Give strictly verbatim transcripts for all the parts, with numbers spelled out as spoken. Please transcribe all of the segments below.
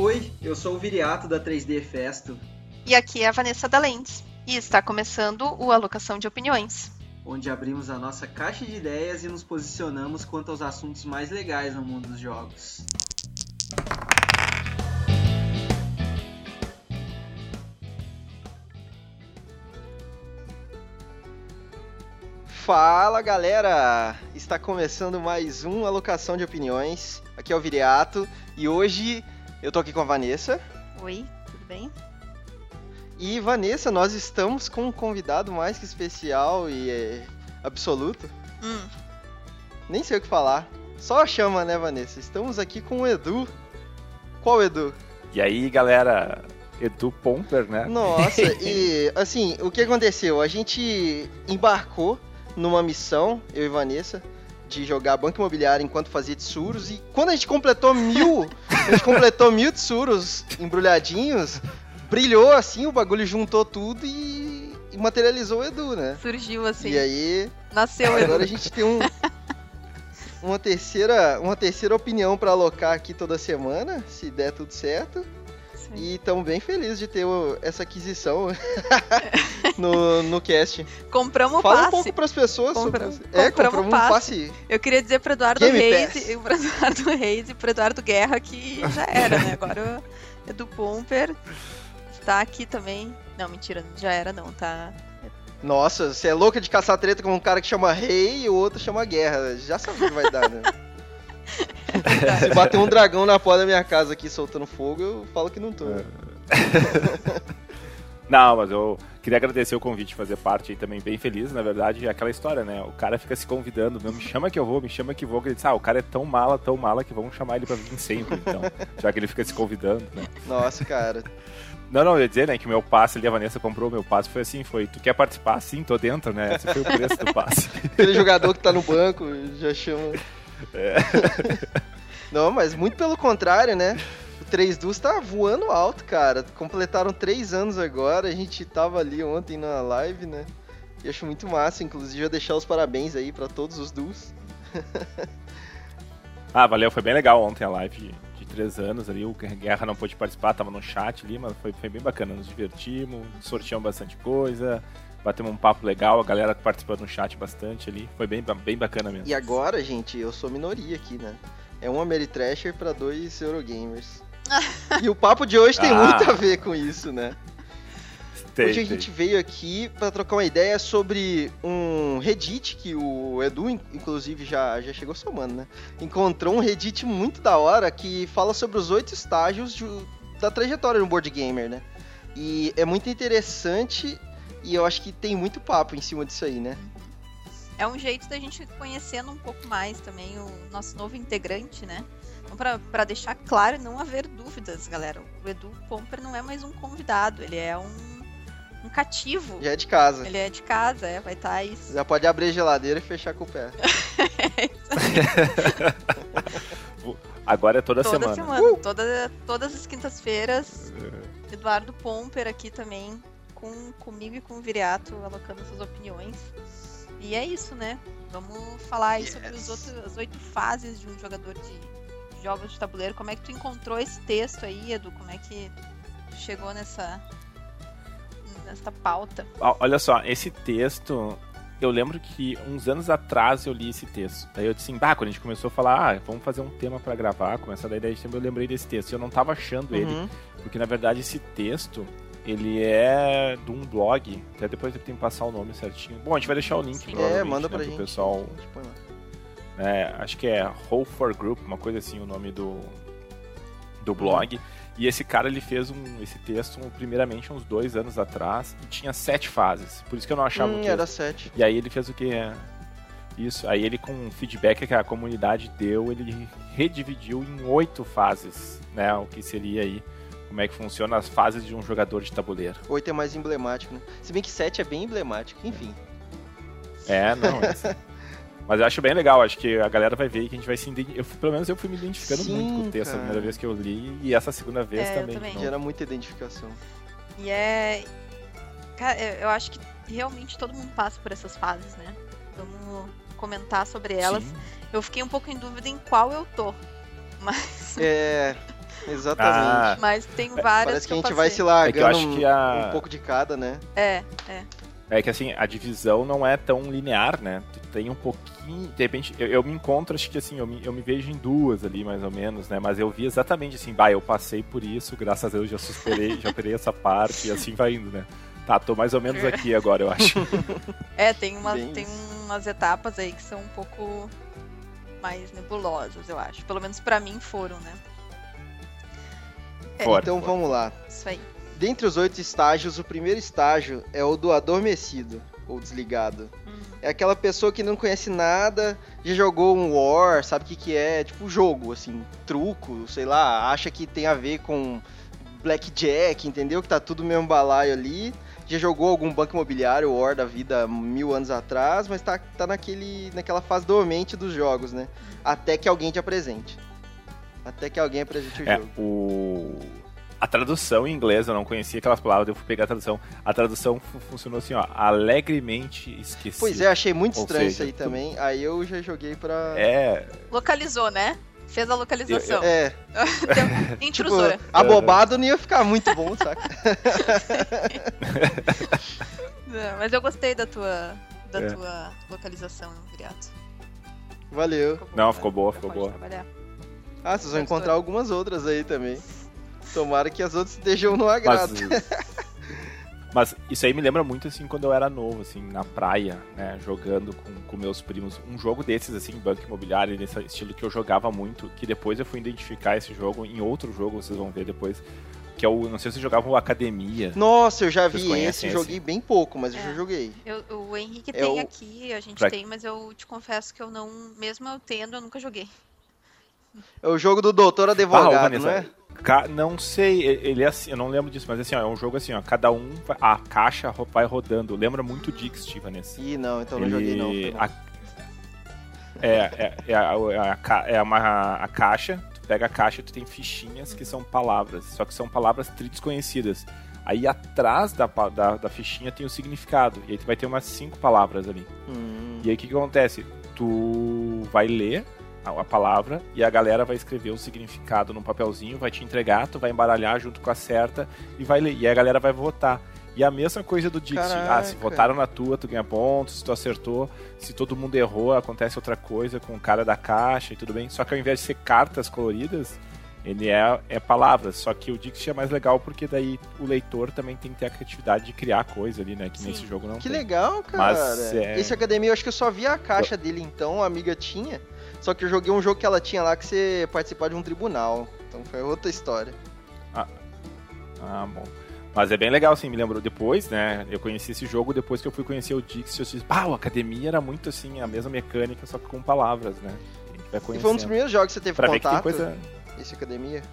Oi, eu sou o Viriato da três D Festo. E aqui é a Vanessa da Lentes. E está começando o Alocação de Opiniões, onde abrimos a nossa caixa de ideias e nos posicionamos quanto aos assuntos mais legais no mundo dos jogos. Fala galera, está começando mais um Alocação de Opiniões, aqui é o Viriato e hoje eu tô aqui com a Vanessa. Oi, tudo bem? E Vanessa, nós estamos com um convidado mais que especial e é, absoluto, Hum. nem sei o que falar, só chama né Vanessa, estamos aqui com o Edu. Qual Edu? E aí galera, Edu Pomper, né? Nossa, e assim, o que aconteceu? A gente embarcou numa missão, eu e Vanessa, de jogar Banco Imobiliário enquanto fazia tsuros, e quando a gente completou mil, a gente completou mil tsuros embrulhadinhos, brilhou assim, o bagulho juntou tudo e, e materializou o Edu, né? Surgiu assim. E aí, nasceu o Edu. agora a gente tem um, uma, terceira, uma terceira opinião pra alocar aqui toda semana, se der tudo certo. Sim. E estamos bem felizes de ter o, essa aquisição no, no cast. Compramos o Fala passe. um pouco pras pessoas Compra- sobre... É, compramos compramos um passe. passe. Eu queria dizer pro Eduardo Game Reis, Pass. e pro Eduardo Reis e pro Eduardo Guerra que já era, né? Agora o Edu Pomper está aqui também. Não, mentira, já era não, tá? Nossa, você é louca de caçar treta com um cara que chama Rei e o outro chama Guerra. Já sabe o que vai dar, né? Se bater um dragão na porta da minha casa aqui soltando fogo, eu falo que não tô. Não, mas eu queria agradecer o convite de fazer parte aí também, bem feliz, na verdade, é aquela história, né? O cara fica se convidando, não me chama que eu vou, me chama que vou, que ele diz, ah, o cara é tão mala, tão mala que vamos chamar ele pra vir sempre, então, já que ele fica se convidando, né? Nossa, cara. Não, não, eu ia dizer, né, que o meu passe ali, a Vanessa comprou o meu passe, foi assim, foi, tu quer participar? Sim, tô dentro, né? Esse foi o preço do passe. Aquele jogador que tá no banco já chama... É. Não, mas muito pelo contrário, né? O três Dus tá voando alto, cara. Completaram três anos agora, a gente tava ali ontem na live, né? E acho muito massa, inclusive, eu deixar os parabéns aí pra todos os Dus. Ah, valeu, foi bem legal ontem a live de, de três anos ali, o Guerra não pôde participar, tava no chat ali, mas foi, foi bem bacana, nos divertimos, sorteamos bastante coisa, batemos um papo legal, a galera participando no chat bastante ali, foi bem, bem bacana mesmo. E agora, gente, eu sou minoria aqui, né? É um Ameritrasher pra dois Eurogamers. E o papo de hoje tem Ah. muito a ver com isso, né? Tem, Hoje a tem. gente veio aqui pra trocar uma ideia sobre um Reddit que o Edu, inclusive, já, já chegou somando, né? Encontrou um Reddit muito da hora que fala sobre os oito estágios de, da trajetória de um board gamer, né? E é muito interessante e eu acho que tem muito papo em cima disso aí, né? É um jeito da gente conhecendo um pouco mais também o nosso novo integrante, né? Então, pra, pra deixar claro e não haver dúvidas, galera, o Edu Pomper não é mais um convidado, ele é um, um cativo. Já é de casa. Ele é de casa, é, vai estar aí. Já pode abrir a geladeira e fechar com o pé. Agora é toda, Toda semana. semana, uh! toda, todas as quintas-feiras, Eduardo Pomper aqui também, com, comigo e com o Viriato, alocando suas opiniões. E é isso, né? Vamos falar aí Yes. sobre os outros, as oito fases de um jogador de jogos de tabuleiro. Como é que tu encontrou esse texto aí, Edu? Como é que tu chegou nessa, nessa pauta? Ó, Olha só, esse texto, eu lembro que uns anos atrás eu li esse texto. Daí eu disse assim, bah, quando a gente começou a falar, ah, vamos fazer um tema pra gravar, começar da ideia de tema, eu lembrei desse texto. Eu não tava achando ele, Uhum. porque na verdade esse texto, ele é de um blog, até depois eu tenho que passar o nome certinho. Bom, a gente vai deixar o link, Sim. provavelmente, É, manda né, pra pro gente. pessoal. A gente põe lá. É, acho que é Roll for Group, uma coisa assim, o nome do, do blog. E esse cara, ele fez um, esse texto primeiramente uns dois anos atrás e tinha sete fases. Por isso que eu não achava o Hum, texto. era sete. E aí ele fez o que? Isso. Aí ele, com o feedback que a comunidade deu, ele redividiu em oito fases, né? O que seria aí, como é que funciona as fases de um jogador de tabuleiro. Oito é mais emblemático, né? Se bem que sete é bem emblemático, enfim. É, não, é assim. Mas eu acho bem legal, acho que a galera vai ver que a gente vai se identificar. Eu, pelo menos eu fui me identificando Sim, muito com o texto cara. a primeira vez que eu li e essa segunda vez É, eu também. também. Então, Gera muita identificação. E é... Cara, eu eu acho que realmente todo mundo passa por essas fases, né? Vamos comentar sobre elas. sim. Eu fiquei um pouco em dúvida em qual eu tô. Mas É... Exatamente. Ah, Mas tem várias Parece que a eu gente vai passei. se largando É que eu acho um, que a- um pouco de cada, né? É, é. É que assim, a divisão não é tão linear, né? Tu tem um pouquinho. De repente, eu, eu me encontro, acho que assim, eu me, eu me vejo em duas ali, mais ou menos, né? Mas eu vi exatamente assim, bah, eu passei por isso, graças a Deus já superei, já operei essa parte, e assim vai indo, né? Tá, tô mais ou menos aqui agora, eu acho. É, tem, uma, Bem tem isso. umas etapas aí que são um pouco mais nebulosas, eu acho. Pelo menos pra mim foram, né? É, Fora, Então fora. vamos lá. Isso aí. Dentre os oito estágios, o primeiro estágio é o do adormecido, ou desligado. Hum. É aquela pessoa que não conhece nada, já jogou um War, sabe o que, que é, tipo jogo, assim, truco, sei lá, acha que tem a ver com Blackjack, entendeu? Que tá tudo mesmo balaio ali. Já jogou algum banco imobiliário, War da vida mil anos atrás, mas tá, tá naquele, naquela fase dormente dos jogos, né? Até que alguém te apresente. Até que alguém apresente o É, jogo. o... A tradução em inglês, eu não conhecia aquelas palavras, eu fui pegar a tradução. A tradução fu- funcionou assim, ó, alegremente esquecido. Pois é, achei muito Ou estranho seja, isso aí tu- também. Aí eu já joguei pra... É, Localizou, né? Fez a localização. É, Deu- tipo, Intrusora. abobado não ia ficar muito bom, saca? Não, mas eu gostei da tua, da É. tua localização, Viriato. Valeu. Ficou bom, Não, né? ficou boa, Já ficou pode boa. trabalhar. Ah, vocês vão Gostou. encontrar algumas outras aí também. Tomara que as outras estejam no mas, agrado. mas isso aí me lembra muito, assim, quando eu era novo, assim, na praia, né, jogando com, com meus primos. Um jogo desses, assim, banco imobiliário, nesse estilo que eu jogava muito, que depois eu fui identificar esse jogo em outro jogo, vocês vão ver depois, que é o, não sei se vocês jogavam o Academia. Nossa, eu já Vocês vi conhecem esse, esse? joguei bem pouco, mas eu É. já joguei. Eu, o Henrique É tem o- aqui, a gente Pra- tem, mas eu te confesso que eu não, mesmo eu tendo, eu nunca joguei. É o jogo do doutor Ah, ô, advogado, Vanessa, não é? ca- não sei, e- ele é assim, eu não lembro disso, mas assim, ó, é um jogo assim, ó, cada um, vai- a caixa ro- vai rodando, lembra muito o Dixit, Vanessa. Ih, não, então não joguei não. foi não. a- é, é, é, a, é, a, ca- é uma a caixa, tu pega a caixa e tu tem fichinhas que são palavras, só que são palavras tri desconhecidas. Aí atrás da, pa- da, da fichinha tem o significado, e aí tu vai ter umas cinco palavras ali. Hum, E aí o que, que acontece? Tu vai ler a, a palavra e a galera vai escrever o significado num papelzinho, vai te entregar, tu vai embaralhar junto com a certa e vai ler. E a galera vai votar. E a mesma coisa do Dixit. Ah, se Caraca. votaram na tua, tu ganha pontos, se tu acertou, se todo mundo errou, acontece outra coisa com o cara da caixa e tudo bem. Só que ao invés de ser cartas coloridas, ele é, é palavras. Só que o Dixit é mais legal porque daí o leitor também tem que ter a criatividade de criar coisa ali, né? Que Sim. nesse jogo não que tem. legal, cara. Mas, é- Esse Academia, eu acho que eu só vi a caixa dele então, a amiga tinha. Só que eu joguei um jogo que ela tinha lá que você participar de um tribunal. Então foi outra história. Ah, bom. Mas é bem legal, assim, me lembrou depois, né? Eu conheci esse jogo depois que eu fui conhecer o Dixit. Eu disse, ah, o Academia era muito assim, a mesma mecânica, só que com palavras, né? A gente vai E foi um dos conhecendo. primeiros jogos que você teve Pra ver que tem contato, coisa. esse Academia.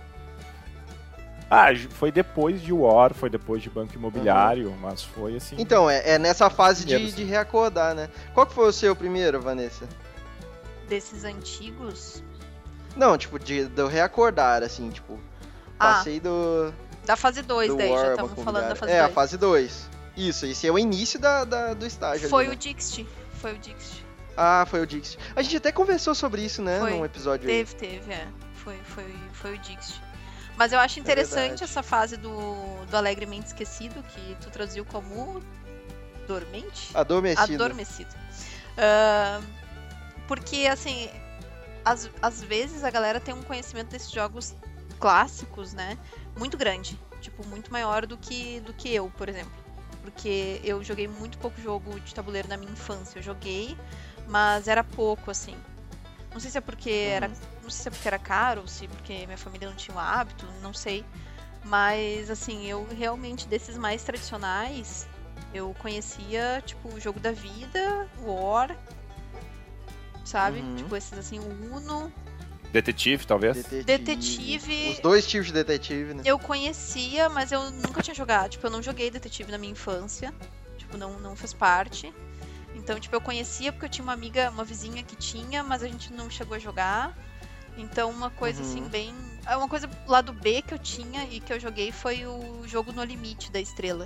Ah, foi depois de War, foi depois de Banco Imobiliário, mas foi assim. Então, é, é nessa fase de, Primeiro, de sim. reacordar, né? Qual que foi o seu primeiro, Vanessa? Desses antigos, Não, tipo, de, do reacordar, assim, tipo... Ah, Passei do, da fase dois do daí, War, já estamos Banco falando da Imobiliário. fase É, dois. a fase dois. Isso, esse é o início da, da- do estágio Foi ali, o né? Dixit, foi o Dixit. Ah, foi o Dixit. A gente até conversou sobre isso, né? Foi. Num episódio aí. Teve, teve, é. Foi, foi, foi o Dixit. Mas eu acho interessante verdade. essa fase do, do Alegremente Esquecido, que tu traduziu como dormente? Adormecido. Adormecido. Ah, porque, assim, às, às vezes a galera tem um conhecimento desses jogos clássicos, né? Muito grande. Tipo, muito maior do que, do que eu, por exemplo. Porque eu joguei muito pouco jogo de tabuleiro na minha infância. Eu joguei, mas era pouco, assim. Não sei se é porque era. Não sei se é porque era caro, ou se porque minha família não tinha o hábito, não sei. Mas, assim, eu realmente, desses mais tradicionais, eu conhecia, tipo, o Jogo da Vida, War, sabe? Uhum. Tipo, esses, assim, o Uno. Detetive, talvez? Detetive. Detetive- Os dois tipos de detetive, né? Eu conhecia, mas eu nunca tinha jogado. Tipo, eu não joguei Detetive na minha infância. Tipo, não, não fez parte. Então, tipo, eu conhecia porque eu tinha uma amiga, uma vizinha que tinha, mas a gente não chegou a jogar. Então, uma coisa Uhum. assim, bem... é uma coisa lá do B que eu tinha e que eu joguei foi o jogo No Limite da Estrela.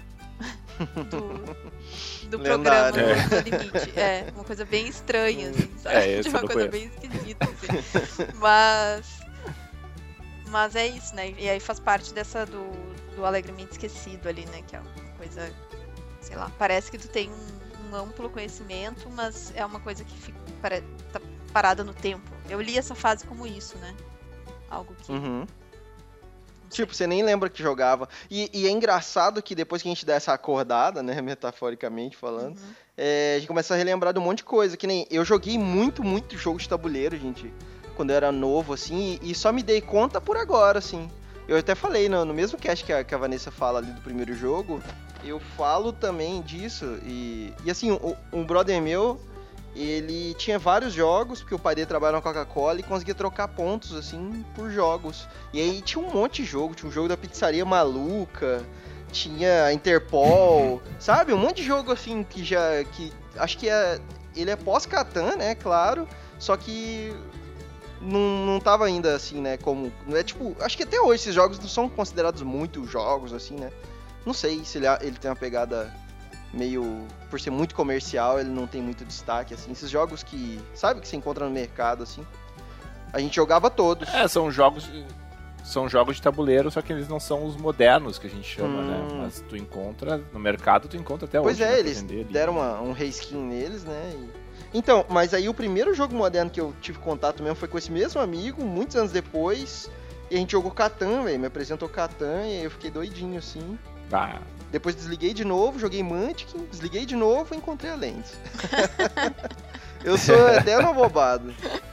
do do programa Lendário. É. No Limite. É, uma coisa bem estranha, assim, sabe? É, esse Tipo, eu uma não coisa conheço. bem esquisita, assim. Mas... Mas é isso, né? E aí faz parte dessa do, do alegremente esquecido ali, né? Que é uma coisa, sei lá, parece que tu tem um, um amplo conhecimento, mas é uma coisa que fica, para, tá parada no tempo. Eu li essa fase como isso, né? Algo que... Uhum. Tipo, você nem lembra que jogava. E, e é engraçado que depois que a gente dá essa acordada, né, metaforicamente falando, Uhum. é, a gente começa a relembrar de um monte de coisa. Que nem eu joguei muito, muito jogo de tabuleiro, gente, quando eu era novo, assim, e, e só me dei conta por agora, assim. Eu até falei no, no mesmo cast que a, que a Vanessa fala ali do primeiro jogo, eu falo também disso. E, e assim, um, um brother meu, ele tinha vários jogos, porque o pai dele trabalha na Coca-Cola e conseguia trocar pontos, assim, por jogos. E aí tinha um monte de jogo, tinha um jogo da pizzaria maluca, tinha a Interpol, sabe? Um monte de jogo, assim, que já... que acho que é, ele é pós-Catan, né, claro, só que não, não tava ainda, assim, né, como... É tipo, acho que até hoje esses jogos não são considerados muito jogos, assim, né? Não sei se ele, ele tem uma pegada... meio, por ser muito comercial, ele não tem muito destaque, assim, esses jogos que, sabe, que você encontra no mercado, assim, a gente jogava todos. É, são jogos, são jogos de tabuleiro, só que eles não são os modernos que a gente chama, Hum. né, mas tu encontra, no mercado tu encontra até Pois hoje. é, né, eles pra vender ali. deram uma, um reskin neles, né, e... Então, mas aí o primeiro jogo moderno que eu tive contato mesmo foi com esse mesmo amigo, muitos anos depois, e a gente jogou Catan, velho, me apresentou Catan, e aí eu fiquei doidinho, assim. Ah, Depois desliguei de novo, joguei Munchkin, desliguei de novo e encontrei a Lens. Eu sou eterno abobado.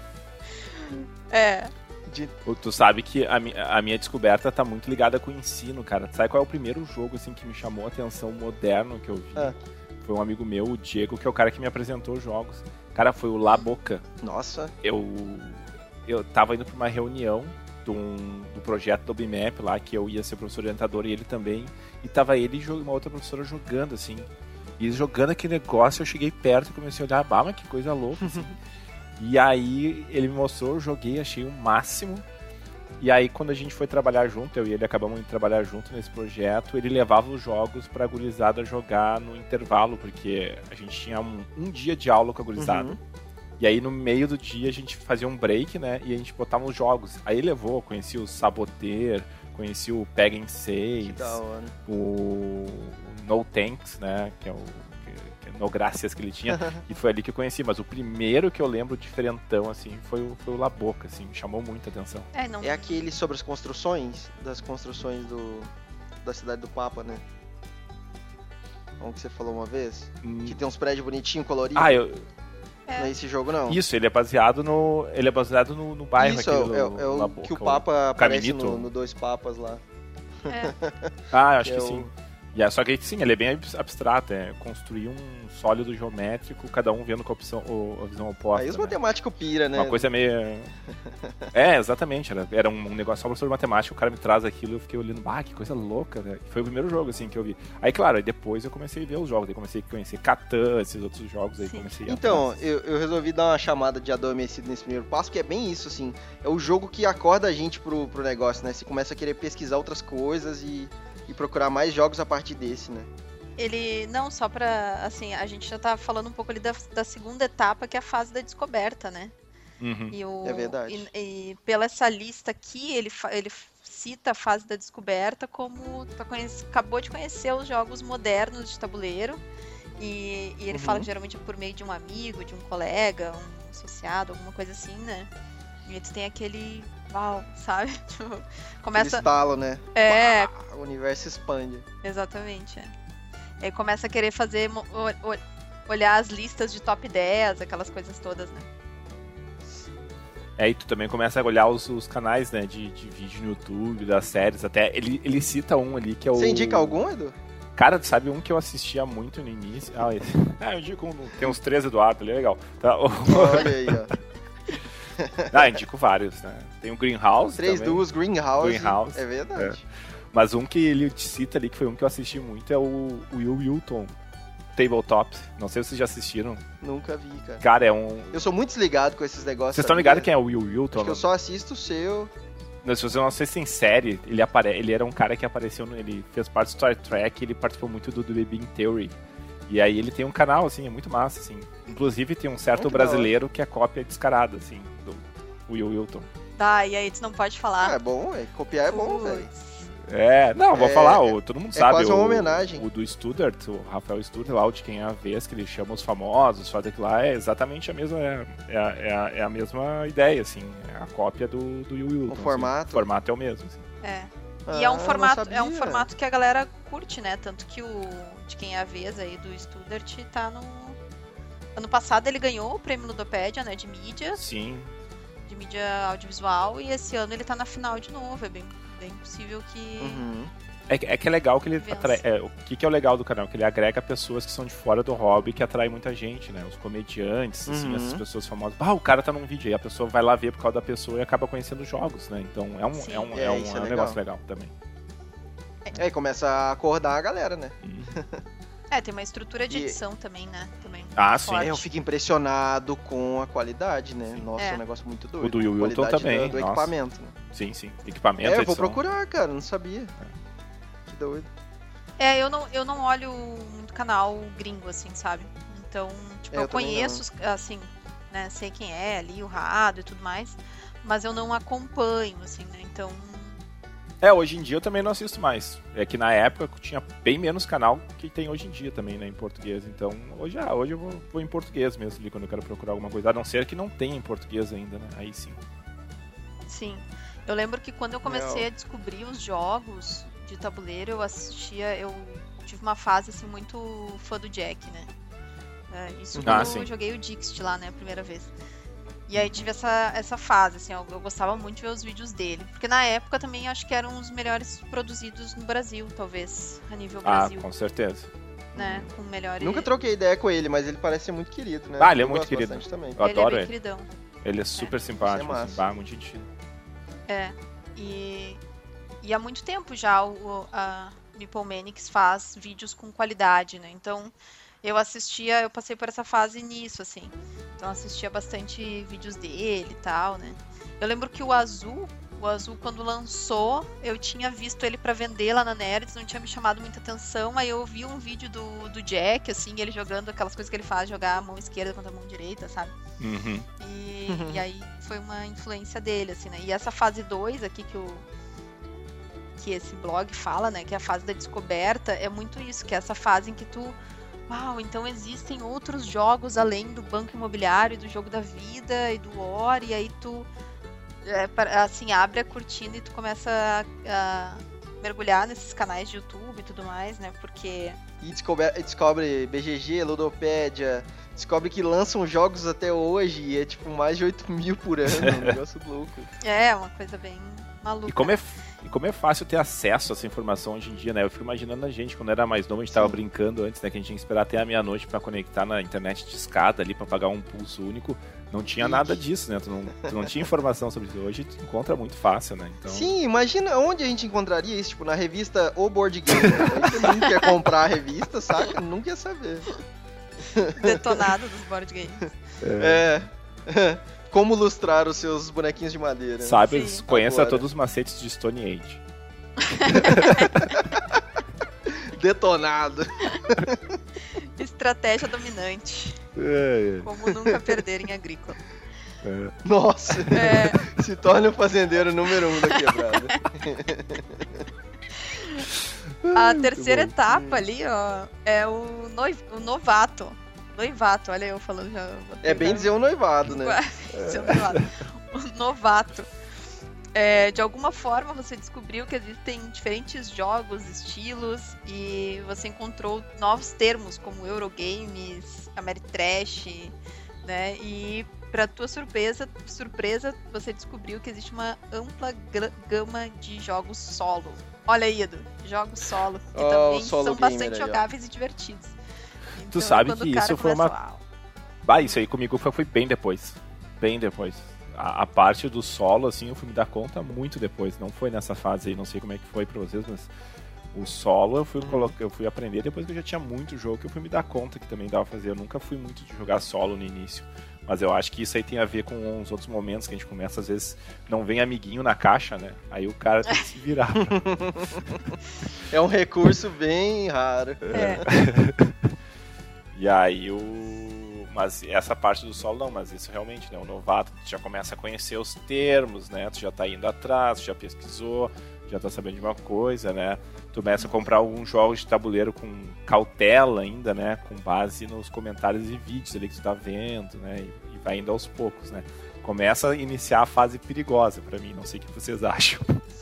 É. De... tu sabe que a, mi- a minha descoberta tá muito ligada com o ensino, cara. Sabe qual é o primeiro jogo, assim, que me chamou a atenção moderno que eu vi? Ah. Foi um amigo meu, o Diego, que é o cara que me apresentou os jogos. Cara, foi o La Boca. Nossa. Eu, eu tava indo pra uma reunião do, do projeto do B M A P lá, que eu ia ser professor orientador e ele também. E tava ele e uma outra professora jogando, assim. E jogando aquele negócio, eu cheguei perto e comecei a olhar, bah, mas que coisa louca, assim. E aí ele me mostrou, eu joguei, achei o máximo. E aí quando a gente foi trabalhar junto, eu e ele acabamos de trabalhar junto nesse projeto, ele levava os jogos pra gurizada jogar no intervalo, porque a gente tinha um, um dia de aula com a gurizada. Uhum. E aí no meio do dia a gente fazia um break, né, e a gente botava os jogos. Aí ele levou, conheci o Saboteur, conheci o Pega em seis, Que da hora. o No Tanks, né, que é o No Gracias que ele tinha, e foi ali que eu conheci, mas o primeiro que eu lembro diferentão, assim, foi o, foi o La Boca, assim, me chamou muita atenção. É, não... É aquele sobre as construções, das construções do, da cidade do Papa, né? Como que você falou uma vez? Hum. Que tem uns prédios bonitinhos, coloridos. Ah, eu... É. Não é esse jogo, não. Isso, ele é baseado no, ele é baseado no, no bairro Isso, aquele é, do, é o La Boca, que o Papa aparece Caminito. no, no Dois Papas lá. É. Ah, eu acho É que o- sim. E é, só que sim, ele é bem ab- abstrato, é construir um sólido geométrico, cada um vendo com a, opção, o- a visão oposta. Aí os né? matemáticos pira, né? Uma coisa meio... É, exatamente, era, era um um negócio só professor de matemática, o cara me traz aquilo e eu fiquei olhando, ah, que coisa louca, né? Foi o primeiro jogo, assim, que eu vi. Aí, claro, aí depois eu comecei a ver os jogos, aí comecei a conhecer Catan, esses outros jogos, aí Sim. comecei a... Então, eu, eu resolvi dar uma chamada de adormecido nesse primeiro passo, que é bem isso, assim. É o jogo que acorda a gente pro, pro negócio, né? Você começa a querer pesquisar outras coisas e, e procurar mais jogos a partir desse, né? Ele, não, só pra, assim, a gente já tá falando um pouco ali da, da segunda etapa, que é a fase da descoberta, né? Uhum. E o, É verdade. E, e pela essa lista aqui, ele, fa- ele cita a fase da descoberta como tu conhece- acabou de conhecer os jogos modernos de tabuleiro. E, e ele Uhum. fala que geralmente é por meio de um amigo, de um colega, um associado, alguma coisa assim, né? E aí tu tem aquele. Uau, sabe? Tipo, Aquele começa. estalo, né? É, Pá, o universo expande. exatamente. É. E aí começa a querer fazer. mo- o- o- olhar as listas de top dez, aquelas coisas todas, né? É, e tu também começa a olhar os, os canais, né, de, de vídeo no YouTube, das séries, até, ele, ele cita um ali que é o... Você indica algum, Edu? Cara, tu sabe um que eu assistia muito no início? Ah, esse. Ah, eu indico um, tem uns três Eduardo, ele é legal. Tá, o- Olha aí, ó. ah, indico vários, né, tem o Greenhouse Três também. duos, Greenhouse. Greenhouse, É verdade. Mas um que ele te cita ali, que foi um que eu assisti muito, é o, o Will Wilton, Tabletop. Não sei se vocês já assistiram. Nunca vi, cara. Cara, é um... Eu sou muito desligado com esses negócios. Vocês estão sabia? ligados quem é o Will Wilton? Acho que eu só assisto o seu. Não, se você não assiste em série, ele, apare... ele era um cara que apareceu, no... ele fez parte do Star Trek, ele participou muito do The Big Bang Theory. E aí ele tem um canal, assim, é muito massa, assim. Inclusive tem um certo Oh, que da brasileiro que é cópia descarada, assim, do Will Wilton. Tá, e aí tu não pode falar. Ah, é bom, é, copiar é bom, velho. É, não, vou É, falar, o, todo mundo é sabe. quase uma o, homenagem. O do Studart, o Rafael Studart, lá, o de quem é a vez, que ele chama os famosos, faz aquilo lá, é exatamente a mesma, é, é, a- é, a, é a mesma ideia, assim, é a cópia do, do Will Wilton. assim, formato. o formato é o mesmo, assim. É. Ah, E é um eu não formato, é um sabia. formato que a galera curte, né? Tanto que o de quem é a vez aí do Studart tá no. Ano passado ele ganhou o prêmio Ludopédia, né? De mídia, Sim, de mídia audiovisual, e esse ano ele tá na final de novo. É bem, bem possível que. Uhum. é, que- é que é legal que ele Vença. atrai, é, o que, que é o legal do canal? Que ele agrega pessoas que são de fora do hobby, que atrai muita gente, né? Os comediantes, assim, Uhum. essas pessoas famosas. Ah, o cara tá num vídeo aí, a pessoa vai lá ver por causa da pessoa e acaba conhecendo os jogos, né? Então é um, Sim. é um, É, é um, isso é é um legal. negócio legal também. É, e começa a acordar a galera, né? Hum. É, tem uma estrutura de E- edição também, né? Também. Ah, sim. forte. É, eu fico impressionado com a qualidade, né? Nossa, é É. um negócio muito doido. O do Will A Wilton qualidade também, Do, do nossa. equipamento, né? Sim, sim. Equipamento, É, eu vou edição. procurar, cara, não sabia. Que doido. É, eu não, eu não olho muito canal gringo, assim, sabe? Então, tipo, É, eu, eu também conheço, os- assim, né? Sei quem é ali, o Rado e tudo mais, mas eu não acompanho, assim, né? Então, É, hoje em dia eu também não assisto mais. É que na época tinha bem menos canal que tem hoje em dia também, né, em português. Então, hoje, ah, hoje eu vou, vou em português mesmo ali quando eu quero procurar alguma coisa. A não ser que não tenha em português ainda, né? Aí sim. sim. Eu lembro que quando eu comecei Não. a descobrir os jogos de tabuleiro, eu assistia, eu tive uma fase, assim, muito fã do Jack, né? É, isso Ah, quando sim. eu joguei o Dixit lá, né, a primeira vez. E aí tive essa, essa fase, assim, eu, eu gostava muito de ver os vídeos dele. Porque na época também acho que eram os melhores produzidos no Brasil, talvez, a nível Ah, Brasil, com certeza. né? Com melhores. Nunca troquei ideia com ele, mas ele parece ser muito querido, né? Ah, ele é Eu muito gosto querido. bastante também. Eu Ele adoro é bem ele. queridão. Ele é super simpático, Isso é assim, massa. bah, muito gentil. É. E, e há muito tempo já o, a Meeple Manix faz vídeos com qualidade, né? Então eu assistia, eu passei por essa fase nisso, assim. Então eu assistia bastante vídeos dele e tal, né? Eu lembro que o Azul, o Azul quando lançou, eu tinha visto ele pra vender lá na Nerds, não tinha me chamado muita atenção, aí eu vi um vídeo do, do Jack, assim, ele jogando aquelas coisas que ele faz, jogar a mão esquerda contra a mão direita, sabe? Uhum. E, e aí foi uma influência dele, assim, né? E essa fase dois aqui que o que esse blog fala, né? Que é a fase da descoberta, é muito isso, que é essa fase em que tu. Uau, então existem outros jogos além do Banco Imobiliário, do Jogo da Vida e do War, e aí tu é, pa- assim, abre a cortina e tu começa a, a mergulhar nesses canais de YouTube e tudo mais, né? Porque. E descobre, descobre B G G, Ludopédia, descobre que lançam jogos até hoje e é tipo mais de oito mil por ano, um negócio louco. É, uma coisa bem maluca. E como, é, e como é fácil ter acesso a essa informação hoje em dia, né? Eu fico imaginando a gente, quando era mais novo, a gente tava Sim. brincando antes, né? Que a gente tinha que esperar até a meia-noite pra conectar na internet de escada ali, pra pagar um pulso único. Não tinha Ih. nada disso, né? Tu não, tu não tinha informação sobre isso. Hoje tu encontra muito fácil, né? Então, Sim, imagina onde a gente encontraria isso, tipo, na revista O Board Game. Aí você nunca ia comprar a revista, saca? Nunca ia saber. Detonado dos board games. É. Como lustrar os seus bonequinhos de madeira. sabe, Sim. conheça Agora. todos os macetes de Stone Age. Detonado. Estratégia dominante. É, Como nunca perder em agrícola. é. Nossa, É, se torna o fazendeiro número um da quebrada. a terceira bom. etapa ali, ó, é o, noiv o novato. Noivato, olha eu falando já. É bem dizer um noivado, né? Dizer um novato. O novato. É, de alguma forma você descobriu que existem diferentes jogos, estilos, e você encontrou novos termos como Eurogames, Ameritrash, né? E para tua surpresa, surpresa, você descobriu que existe uma ampla gra- gama de jogos solo. Olha aí, Edu, jogos solo, que Ó, o também solo são gamer bastante aí, ó. jogáveis e divertidos. Então, sabe quando que o cara isso foi começa, uma- "Uau". Bah, isso aí comigo foi, foi bem depois. Bem depois. A, a parte do solo, assim, eu fui me dar conta muito depois. Não foi nessa fase aí, não sei como é que foi pra vocês, mas o solo eu fui, Uhum. colo- eu fui aprender depois que eu já tinha muito jogo, que eu fui me dar conta que também dava pra fazer. Eu nunca fui muito de jogar solo no início. Mas eu acho que isso aí tem a ver com os outros momentos que a gente começa, às vezes, não vem amiguinho na caixa, né? Aí o cara tem que se virar. É um recurso bem raro. É. E aí o. mas essa parte do solo não, mas isso realmente, né, o novato tu já começa a conhecer os termos, né, tu já tá indo atrás, tu já pesquisou, já tá sabendo de uma coisa, né, tu começa a comprar alguns jogos de tabuleiro com cautela ainda, né, com base nos comentários e vídeos ali que tu tá vendo, né, e, e vai indo aos poucos, né. Começa a iniciar a fase perigosa pra mim, não sei o que vocês acham.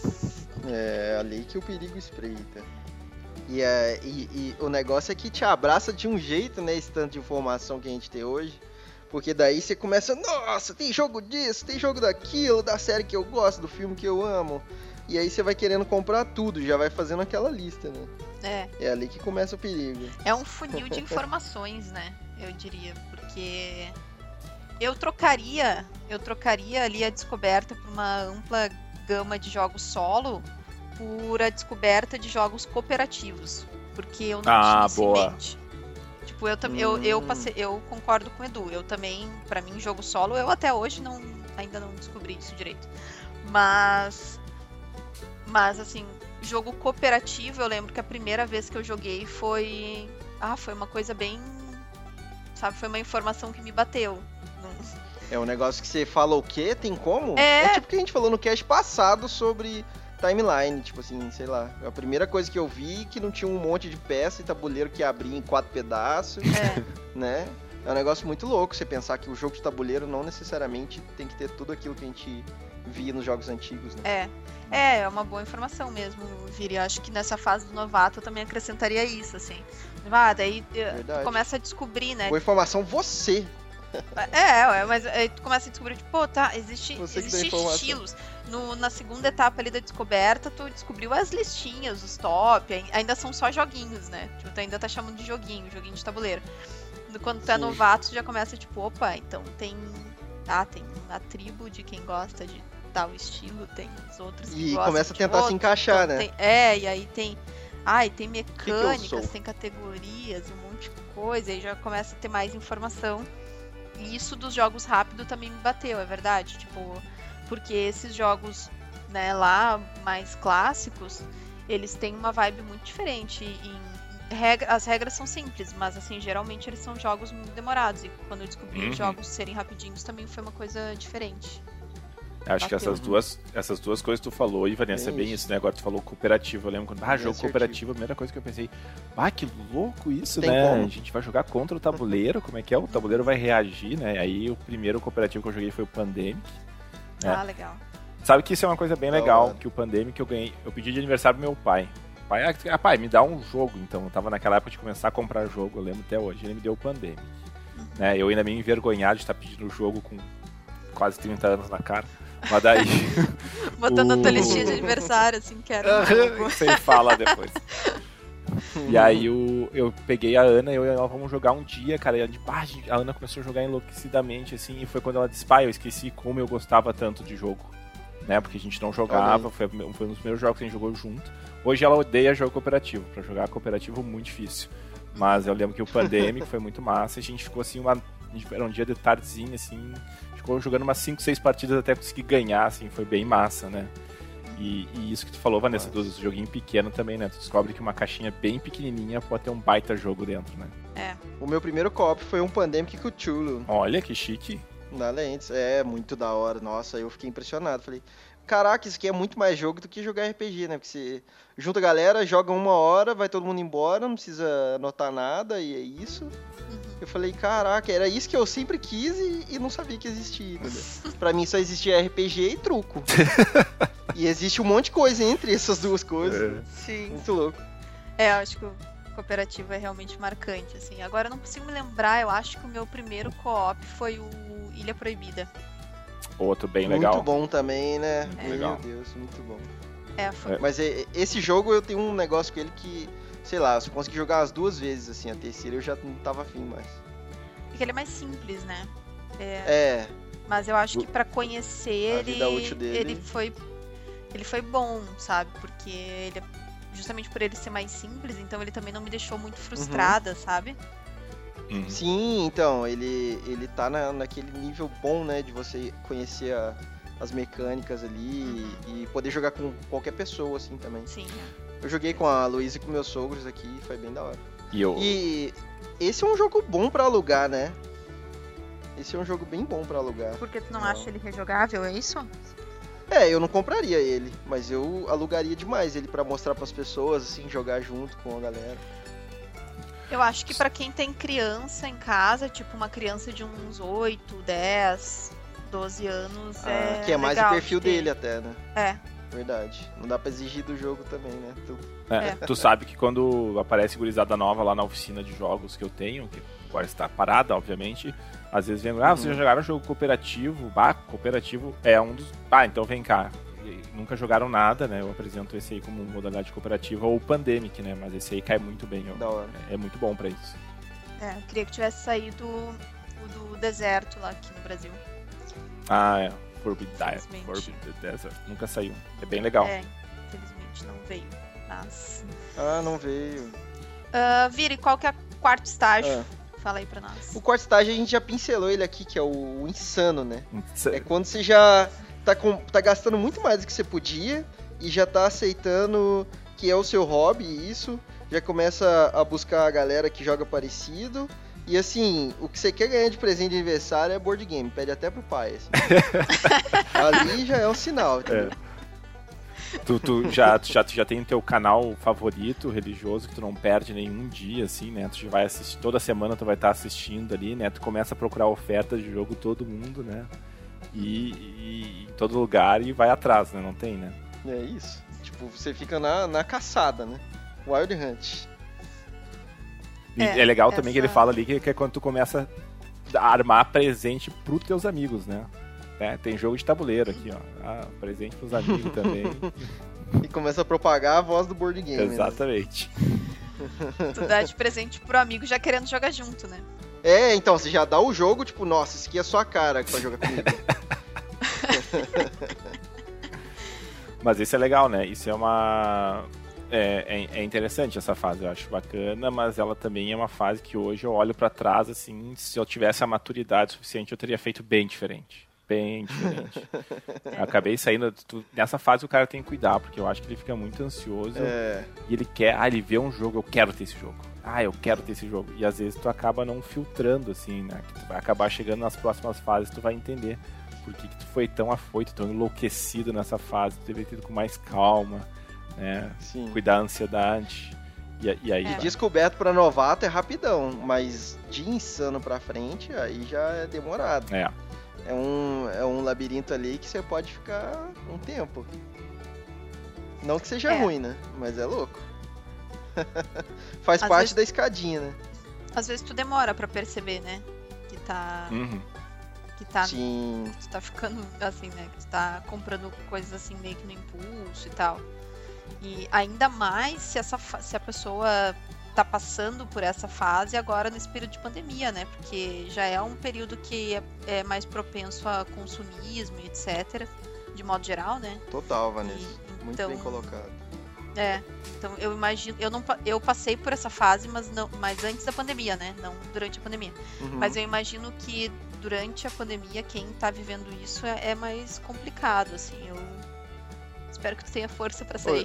É, ali que o perigo espreita. E, é, e, e o negócio é que te abraça de um jeito, né, esse tanto de informação que a gente tem hoje. Porque daí você começa, nossa, tem jogo disso, tem jogo daquilo, da série que eu gosto, do filme que eu amo. E aí você vai querendo comprar tudo, já vai fazendo aquela lista, né? É. É ali que começa o perigo. É um funil de informações, né? Eu diria, porque eu trocaria, eu trocaria ali a descoberta por uma ampla gama de jogos solo por a descoberta de jogos cooperativos, porque eu não Ah, tinha isso boa. em mente. Tipo, eu também, eu, eu passei, eu concordo com o Edu. Eu também, pra mim, jogo solo, eu até hoje não, ainda não descobri isso direito. Mas, mas assim, jogo cooperativo, eu lembro que a primeira vez que eu joguei foi, ah, foi uma coisa bem, sabe, foi uma informação que me bateu. Não- É um negócio que você fala o quê? Tem como? É. tipo o que a gente falou no cast passado sobre timeline, tipo assim, sei lá. A primeira coisa que eu vi que não tinha um monte de peça e tabuleiro que abria em quatro pedaços, É, né? É um negócio muito louco você pensar que o jogo de tabuleiro não necessariamente tem que ter tudo aquilo que a gente via nos jogos antigos, né? é, é, é uma boa informação mesmo, Viri. Eu acho que nessa fase do novato eu também acrescentaria isso, assim. Ah, daí eh, Verdade. tu começa a descobrir, né? Boa informação, você. É, ué, mas aí tu começa a descobrir, tipo, pô, tá, existe, Você que dá existe informação. estilos. No, na segunda etapa ali da descoberta, tu descobriu as listinhas, os top, ai- ainda são só joguinhos, né? Tipo, tu ainda tá chamando de joguinho, joguinho de tabuleiro. Quando tu é Sim. novato, tu já começa, tipo, opa, então tem. Ah, tem a tribo de quem gosta de tal estilo, tem os outros que E gostam começa a de tentar se outro, encaixar, então né? tem- é, e aí tem. Ai, tem que eu mecânicas, sou? tem categorias, um monte de coisa, aí já começa a ter mais informação. E isso dos jogos rápido também me bateu, é verdade. Tipo, porque esses jogos, né, lá mais clássicos, eles têm uma vibe muito diferente. Em regra, as regras são simples, mas assim, geralmente eles são jogos muito demorados. E quando eu descobri Uhum. os jogos serem rapidinhos, também foi uma coisa diferente. Acho que Bateu. essas duas, essas duas coisas que tu falou, e Vanessa, é Bem bem isso. isso, né? Agora tu falou cooperativo, eu lembro quando, ah, jogo assertivo. cooperativo, a primeira coisa que eu pensei, ah, que louco isso, Tem né? como? A gente vai jogar contra o tabuleiro, como é que é? O tabuleiro vai reagir, né? Aí o primeiro cooperativo que eu joguei foi o Pandemic. É. Ah, legal. Sabe que isso é uma coisa bem Da legal, hora. que o Pandemic eu ganhei, eu pedi de aniversário pro meu pai. Pai, ah, ah, pai, me dá um jogo, então. Eu tava naquela época de começar a comprar jogo, eu lembro até hoje, ele me deu o Pandemic. Né? Eu ainda meio envergonhado de estar pedindo o jogo com quase trinta anos na cara. Mas daí. Botando na tua O- listinha de aniversário, assim, quero um jogo. Sem falar depois. E aí eu, eu peguei a Ana e eu e ela vamos jogar um dia, cara. E a, gente, ah, a gente- a Ana começou a jogar enlouquecidamente, assim, e foi quando ela disse, pai, eu esqueci como eu gostava tanto de jogo. Né? Porque a gente não jogava, foi, foi um dos primeiros jogos que a gente jogou junto. Hoje ela odeia jogo cooperativo. Pra jogar cooperativo, muito difícil. Mas eu lembro que o Pandemic foi muito massa. A gente ficou assim, uma, a gente- era um dia de tardezinha, assim. Ficou jogando umas cinco, seis partidas até conseguir ganhar, assim. Foi bem massa, né? E, e isso que tu falou, Vanessa, Nossa. dos joguinhos pequenos também, né? Tu descobre que uma caixinha bem pequenininha pode ter um baita jogo dentro, né? É. O meu primeiro co-op foi um Pandemic Cthulhu. Olha que chique. Na Lentes. É, muito da hora. Nossa, eu fiquei impressionado. Falei, caraca, isso aqui é muito mais jogo do que jogar R P G, né? Porque você junta a galera, joga uma hora, vai todo mundo embora, não precisa anotar nada e é isso. Uhum. Eu falei, caraca, era isso que eu sempre quis e, e não sabia que existia. Entendeu? Pra mim só existia R P G e truco. E existe um monte de coisa entre essas duas coisas. Sim. Muito louco. É, eu acho que o cooperativo é realmente marcante, assim. Agora eu não consigo me lembrar, eu acho que o meu primeiro co-op foi o Ilha Proibida. Outro bem legal. Muito bom também, né? É. Meu Legal. Deus, muito bom. É, foi. Mas é, esse jogo eu tenho um negócio com ele que, sei lá, eu só consegui jogar as duas vezes, assim, a terceira eu já não tava afim mais. Porque ele é mais simples, né? É, É, mas eu acho que pra conhecer A ele, vida útil dele. ele foi ele foi bom, sabe? Porque ele é- justamente por ele ser mais simples, então ele também não me deixou muito frustrada, sabe? Uhum. sim, então, ele, ele tá na, naquele nível bom, né, de você conhecer a- as mecânicas ali e, e poder jogar com qualquer pessoa, assim, também. Sim. Eu joguei com a Luísa e com meus sogros aqui, foi bem da hora. E eu. E esse é um jogo bom pra alugar, né? Esse é um jogo bem bom pra alugar. Porque tu não, Não. acha ele rejogável, é isso? É, eu não compraria ele, mas eu alugaria demais ele pra mostrar pras pessoas, assim, jogar junto com a galera. Eu acho que pra quem tem criança em casa, tipo uma criança de uns oito, dez, doze anos, Ah, é que é mais o legal perfil de ter. dele até, né? É. Verdade. Não dá pra exigir do jogo também, né? Tu... É, É. Tu sabe que quando aparece gurizada nova lá na oficina de jogos que eu tenho, que agora está parada, obviamente, às vezes vem, ah, vocês já jogaram jogo cooperativo? Bah, cooperativo é um dos... Ah, então vem cá. E nunca jogaram nada, né? Eu apresento esse aí como modalidade cooperativa ou Pandemic, né? Mas esse aí cai muito bem. Ó. Da hora. É muito bom pra isso. É, eu queria que tivesse saído o do deserto lá aqui no Brasil. Ah, é. Forbidden, Infelizmente. Forbidden Desert. Nunca saiu. É bem legal. É, infelizmente não veio. Mas. Ah, não veio. Uh, Viri, qual que é o quarto estágio? Ah. Fala aí pra nós. O quarto estágio a gente já pincelou ele aqui, que é o, o insano, né? Sa- É quando você já tá, com, tá gastando muito mais do que você podia e já tá aceitando que é o seu hobby, isso. Já começa a buscar a galera que joga parecido. E assim, o que você quer ganhar de presente de aniversário é board game. Pede até pro pai, assim. Ali já é um sinal, entendeu? Tu, tu já, tu já, tu já tem o teu canal favorito religioso que tu não perde nenhum dia, assim, né? Tu já vai assistir, toda semana tu vai estar assistindo ali, né? Tu começa a procurar ofertas de jogo todo mundo, né? E, e em todo lugar e vai atrás, né? Não tem, né? É isso. Tipo, você fica na, na caçada, né? Wild Hunt. E é, É, legal também que ele essa- fala ali que, que é quando tu começa a armar presente pros teus amigos, né? É, tem jogo de tabuleiro aqui, ó. Ah, presente pros amigos também. E começa a propagar a voz do board game. né? Exatamente. Tu dá de presente pro amigo já querendo jogar junto, né? É, então, você já dá o jogo, tipo, nossa, isso aqui é sua cara pra jogar comigo. Mas isso é legal, né? Isso é uma... É, é, é interessante essa fase, eu acho bacana, mas ela também é uma fase que hoje eu olho pra trás, assim, se eu tivesse a maturidade suficiente, eu teria feito bem diferente. Bem diferente. Eu acabei saindo... Tu, nessa fase o cara tem que cuidar, porque eu acho que ele fica muito ansioso É, e ele quer... Ah, ele vê um jogo, eu quero ter esse jogo. Ah, eu quero ter esse jogo. E às vezes tu acaba não filtrando, assim, né? Que tu vai acabar chegando nas próximas fases, tu vai entender por que, que tu foi tão afoito, tão enlouquecido nessa fase. Tu deveria ter ido com mais calma, né? sim. Cuidar da ansiedade. E, e aí... É. vai. Descoberto pra novato é rapidão, mas de insano pra frente, aí já é demorado. É. É um, é um labirinto ali que você pode ficar um tempo. Não que seja É. ruim, né? Mas é louco. Faz Às parte vezes- da escadinha, né? Às vezes tu demora pra perceber, né? Que tá. Uhum. Que tá. Sim. Tu tá ficando assim, né? Que tu tá comprando coisas assim meio que no impulso e tal. E ainda mais se, essa, fa- se a pessoa tá passando por essa fase agora nesse período de pandemia, né? Porque já é um período que é, é mais propenso a consumismo e etcétera. De modo geral, né? Total, Vanessa. E- Muito então, bem colocado. É, então eu imagino, eu não pa- eu passei por essa fase, mas não, mas antes da pandemia, né? Não durante a pandemia. Uhum. Mas eu imagino que durante a pandemia quem tá vivendo isso é, é mais complicado, assim. Eu espero que tu tenha força pra sair.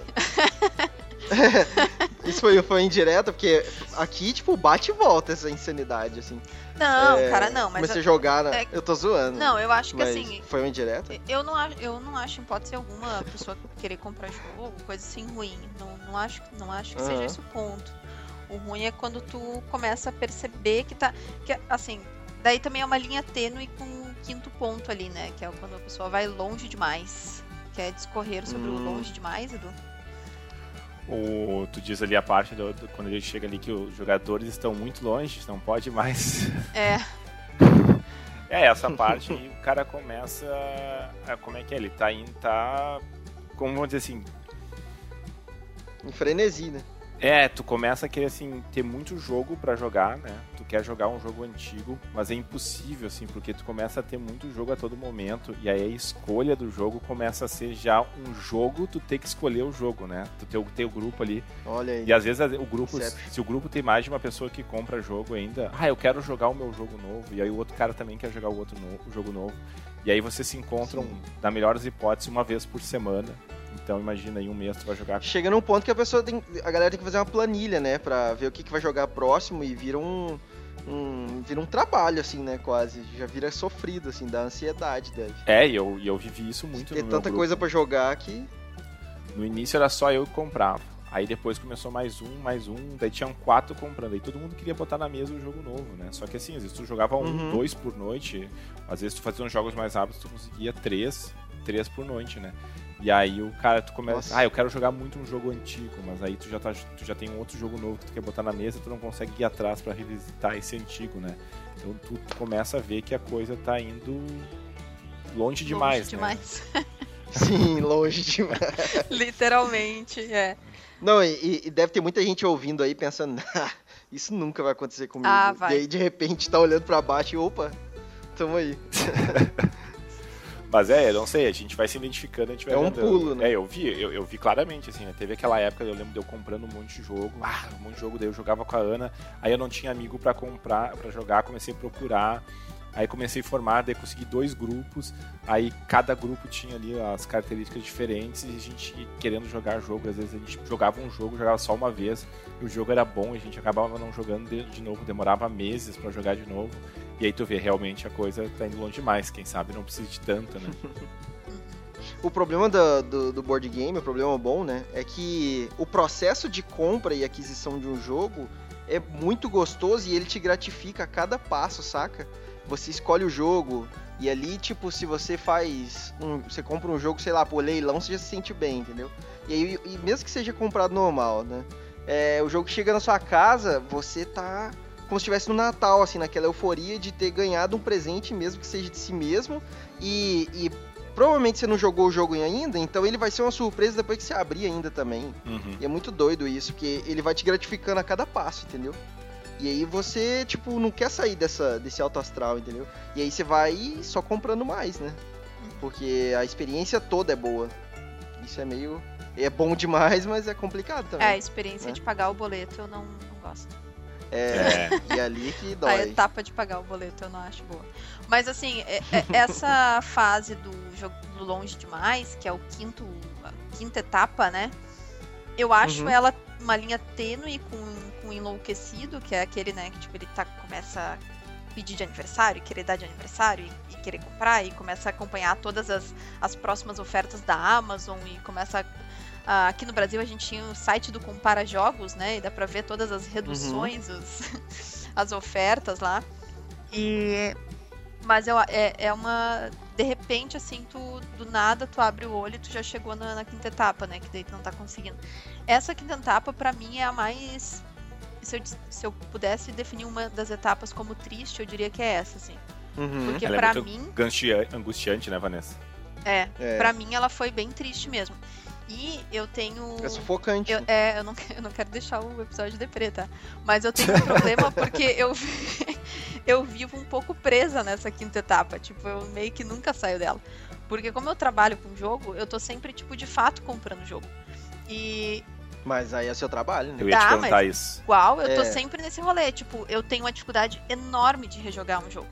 Isso foi, foi indireta, porque aqui, tipo, bate e volta essa insanidade, assim. Não, É, cara, não, mas Comecei a- a jogar, na... é- eu tô zoando. não, eu acho que mas assim, foi uma indireta? eu não acho, eu não acho em hipótese alguma a pessoa querer comprar jogo, coisa assim ruim. Não, não acho, não acho que seja Aham. esse o ponto. O ruim é quando tu começa a perceber que tá, que assim, daí também é uma linha tênue com o quinto ponto ali, né, que é quando a pessoa vai longe demais. Quer discorrer sobre o Hum. longe demais, Edu? O, tu diz ali a parte do, do- quando a gente chega ali que os jogadores estão muito longe, não pode mais. É, É, essa parte aí o cara começa. A, como é que é? Ele tá indo, tá. Como vamos dizer assim. Em frenesi, né? É, tu começa a querer assim, ter muito jogo pra jogar, né? Tu quer jogar um jogo antigo, mas é impossível, assim, porque tu começa a ter muito jogo a todo momento, e aí a escolha do jogo começa a ser já um jogo, tu ter que escolher o jogo, né? Tu ter o teu grupo ali. Olha aí. E às vezes o grupo, Inception. se o grupo tem mais de uma pessoa que compra jogo ainda, ah, eu quero jogar o meu jogo novo, e aí o outro cara também quer jogar o outro no, o jogo novo. E aí vocês se encontram, Sim. na melhor das hipóteses, uma vez por semana. Então imagina, em um mês tu vai jogar. Chega num ponto que a pessoa tem. A galera tem que fazer uma planilha, né? Pra ver o que, que vai jogar próximo e vira um. um, vira um trabalho, assim, né, quase. Já vira sofrido, assim, da ansiedade deve. É, e eu, e eu vivi isso muito Ter no meu tanta grupo. coisa pra jogar que... No início era só eu que comprava. Aí depois começou mais um, mais um, daí tinham quatro comprando. Aí todo mundo queria botar na mesa o jogo novo, né? Só que assim, às vezes tu jogava um, Uhum. dois por noite, às vezes tu fazia uns jogos mais rápidos, tu conseguia três, três por noite, né? E aí o cara, tu começa, Nossa. ah, eu quero jogar muito um jogo antigo, mas aí tu já, tá, tu já tem um outro jogo novo que tu quer botar na mesa, tu não consegue ir atrás pra revisitar esse antigo, né? Então tu começa a ver que a coisa tá indo longe demais, Longe né? demais. Sim, longe demais. Literalmente, é. Não, e, e deve ter muita gente ouvindo aí pensando, ah, isso nunca vai acontecer comigo. Ah, vai. E aí, de repente, tá olhando pra baixo e, opa, tamo aí. Mas é, eu não sei, a gente vai se identificando, a gente vai É um vendo. pulo, né? É, eu vi, eu, eu vi claramente, assim, né? Teve aquela época, eu lembro de eu comprando um monte de jogo, ah, um monte de jogo, daí eu jogava com a Ana, aí eu não tinha amigo pra comprar, pra jogar, comecei a procurar, aí comecei a formar, daí consegui dois grupos, aí cada grupo tinha ali as características diferentes e a gente querendo jogar jogo, às vezes a gente jogava um jogo, jogava só uma vez, e o jogo era bom, e a gente acabava não jogando de, de novo, demorava meses pra jogar de novo, e aí tu vê, realmente a coisa tá indo longe demais, quem sabe não precisa de tanto, né? O problema do, do, do board game, o problema bom, né, é que o processo de compra e aquisição de um jogo é muito gostoso e ele te gratifica a cada passo, saca? Você escolhe o jogo e ali, tipo, se você faz, um, você compra um jogo, sei lá, por leilão, você já se sente bem, entendeu? E aí, e mesmo que seja comprado normal, né, é, o jogo chega na sua casa, você tá como se estivesse no Natal, assim, naquela euforia de ter ganhado um presente, mesmo que seja de si mesmo, e... e provavelmente você não jogou o jogo ainda, então ele vai ser uma surpresa depois que você abrir ainda também. Uhum. E é muito doido isso, porque ele vai te gratificando a cada passo, entendeu? E aí você, tipo, não quer sair dessa, desse alto astral, entendeu? E aí você vai só comprando mais, né? Porque a experiência toda é boa. Isso é meio... é bom demais, mas é complicado também. É, a experiência né? de pagar o boleto eu não, não gosto. É, e ali que A dói. etapa de pagar o boleto eu não acho boa. Mas assim, é- é- essa fase do jogo do longe demais, que é o quinto, a quinta etapa, né? Eu acho Uhum. ela uma linha tênue com, com enlouquecido, que é aquele, né, que tipo, ele tá, começa a pedir de aniversário, querer dar de aniversário e, e querer comprar, e começa a acompanhar todas as, as próximas ofertas da Amazon e começa a Ah, aqui no Brasil a gente tinha o site do Compara Jogos, né? E dá pra ver todas as reduções, os- as ofertas lá. E... Mas eu, é, é uma... De repente, assim, tu do nada, tu abre o olho e tu já chegou na, na quinta etapa, né? Que daí tu não tá conseguindo. Essa quinta etapa, pra mim, é a mais... Se eu, se eu pudesse definir uma das etapas como triste, eu diria que é essa, assim. Uhum. Porque Ela pra é muito mim... angustia- angustiante, né, Vanessa? É, É. pra mim ela foi bem triste mesmo. E eu tenho... É sufocante. Eu, né? é, eu não, que- eu não quero deixar o episódio deprê, tá? Mas eu tenho um problema porque eu, vi- eu vivo um pouco presa nessa quinta etapa. Tipo, eu meio que nunca saio dela. Porque como eu trabalho com jogo, eu tô sempre, tipo, de fato comprando jogo. E Mas aí é seu trabalho, né? Eu ia te Tá, perguntar mas- isso. igual, eu tô É. sempre nesse rolê. Tipo, eu tenho uma dificuldade enorme de rejogar um jogo.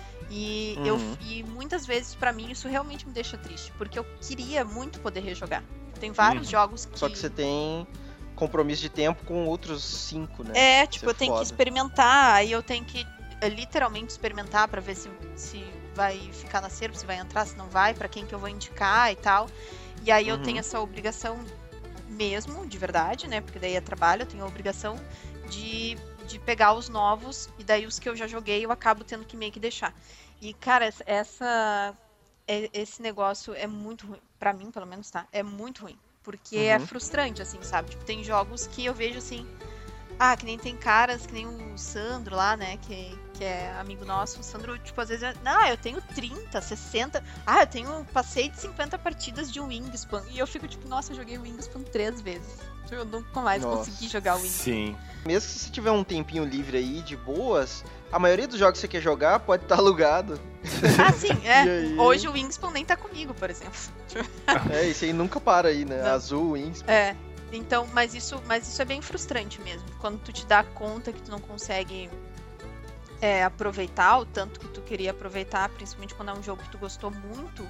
E, eu, Uhum. e muitas vezes, pra mim, isso realmente me deixa triste. Porque eu queria muito poder rejogar. Tem vários Uhum. jogos que... Só que você tem compromisso de tempo com outros cinco, né? É, tipo, Isso é eu tenho foda. que experimentar, aí eu tenho que é, literalmente experimentar pra ver se, se vai ficar na cerca, se vai entrar, se não vai, pra quem que eu vou indicar e tal. E aí eu Uhum. tenho essa obrigação mesmo, de verdade, né? Porque daí é trabalho, eu tenho a obrigação de, de pegar os novos, e daí os que eu já joguei eu acabo tendo que meio que deixar. E, cara, essa- essa... é- esse negócio é muito ruim. Pra mim, pelo menos, tá? É muito ruim. Porque é Uhum. frustrante, assim, sabe? Tipo, tem jogos que eu vejo assim. Ah, que nem tem caras, que nem o Sandro lá, né? Que, que é amigo nosso. O Sandro, tipo, às vezes. é, Ah, eu tenho trinta, sessenta. Ah, eu tenho. Passei de cinquenta partidas de um Wingspan. E eu fico tipo, nossa, eu joguei o Wingspan três vezes. Eu nunca mais Nossa. consegui jogar o Wingspan. Sim. Mesmo que você tiver um tempinho livre aí, de boas, a maioria dos jogos que você quer jogar pode estar alugado. Ah, sim, é. E aí? Hoje o Wingspan nem tá comigo, por exemplo. É, isso aí nunca para aí, né? Não. Azul, Wings. É. Então, mas isso, mas isso é bem frustrante mesmo. Quando tu te dá conta que tu não consegue é, aproveitar o tanto que tu queria aproveitar, principalmente quando é um jogo que tu gostou muito,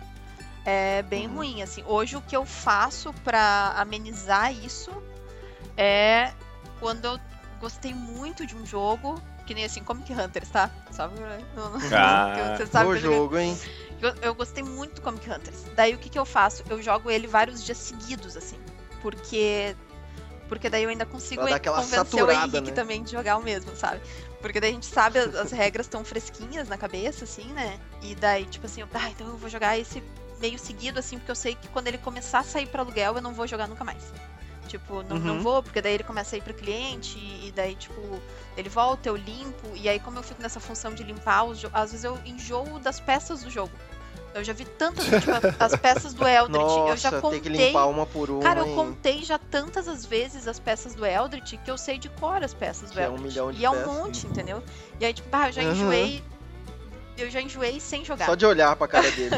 é bem Uhum. ruim, assim. Hoje o que eu faço pra amenizar isso é quando eu gostei muito de um jogo, que nem assim, Comic Hunters, tá? Só pra... Não, não, Ah, você sabe Bom que eu jogo, hein? Eu, eu gostei muito do Comic Hunters. Daí o que que eu faço? Eu jogo ele vários dias seguidos, assim. Porque... Porque daí eu ainda consigo Pra dar aquela convencer o saturada, Henrique né? também de jogar o mesmo, sabe? Porque daí a gente sabe, as, as regras estão fresquinhas na cabeça, assim, né? E daí, tipo assim, eu, ah, então eu vou jogar esse meio seguido, assim, porque eu sei que quando ele começar a sair pra aluguel, eu não vou jogar nunca mais. Tipo, não, Uhum. não vou, porque daí ele começa a ir pro cliente, e daí, tipo, ele volta, eu limpo, e aí como eu fico nessa função de limpar, os jo- às vezes eu enjoo das peças do jogo. Eu já vi tantas, tipo, as peças do Eldritch, eu já Nossa, contei... tem que limpar uma por uma, Cara, eu hein? contei já tantas as vezes as peças do Eldritch que eu sei de cor as peças do Que é um Eldritch. milhão de e é um peças. monte, entendeu? E aí, tipo, ah, eu já Uhum. enjoei. Eu já enjoei sem jogar. Só de olhar pra cara dele.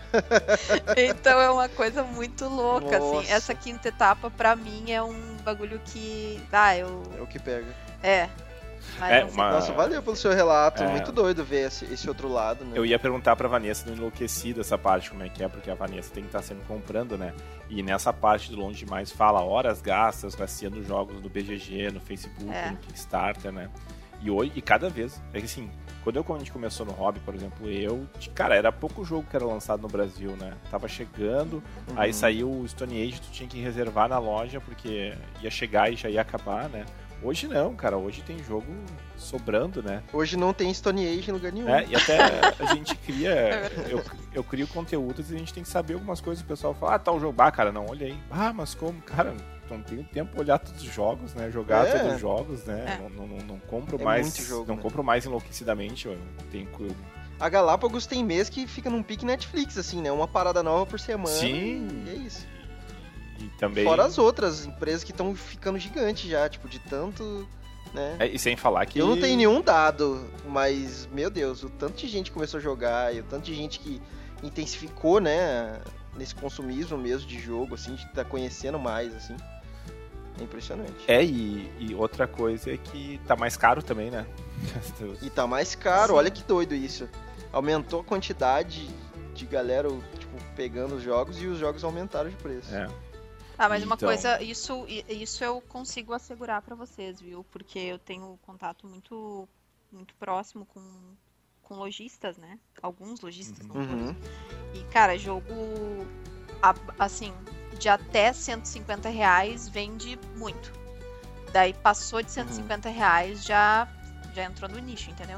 Então é uma coisa muito louca, Nossa. assim. Essa quinta etapa, pra mim, é um bagulho que. Ah, eu. É o que pega. É. Mas É, não sei. uma- Ah, Nossa, valeu pelo seu relato. é. Muito doido ver esse, esse outro lado, né? Eu ia perguntar pra Vanessa no Enlouquecido essa parte, como é que é, porque a Vanessa tem que estar sempre comprando, né? E nessa parte do Longe Demais fala horas gastas, rastreando jogos no B G G, no Facebook, É. no Kickstarter, né? E hoje, e cada vez, é que assim, quando eu, quando a gente começou no hobby, por exemplo, eu, de- cara, era pouco jogo que era lançado no Brasil, né? Tava chegando, Uhum. aí saiu o Stone Age, tu tinha que reservar na loja, porque ia chegar e já ia acabar, né? Hoje não, cara, hoje tem jogo sobrando, né? Hoje não tem Stone Age em lugar nenhum. É, e até a gente cria. É eu, eu crio conteúdos e a gente tem que saber algumas coisas. O pessoal fala, ah, tal jogo. Ah, cara, não olhei. Ah, mas como? Cara, não tenho tempo pra olhar todos os jogos, né? Jogar É. todos os jogos, né? É. Não, não, não, não compro É mais. muito jogo, não né? compro mais enlouquecidamente. Eu tenho. A Galápagos tem mês que fica num pique Netflix, assim, né? Uma parada nova por semana. Sim. E é isso. E também. Fora as outras empresas que estão ficando gigantes já, tipo, de tanto, né? É, e sem falar que. Eu não tenho nenhum dado, mas, meu Deus, o tanto de gente que começou a jogar e o tanto de gente que intensificou, né, nesse consumismo mesmo de jogo, assim, de estar conhecendo mais, assim. É impressionante. É, e, e outra coisa é que tá mais caro também, né? E tá mais caro, Sim. olha que doido isso. Aumentou a quantidade de galera, tipo, pegando os jogos e os jogos aumentaram de preço. É. Ah, mas uma Então- coisa, isso, i- isso eu consigo assegurar pra vocês, viu? Porque eu tenho contato muito, muito próximo com, com lojistas, né? Alguns lojistas, não todos. Uhum. E, cara, jogo, a- assim, de até cento e cinquenta reais vende muito. Daí passou de cento e cinquenta reais, já, já entrou no nicho, entendeu?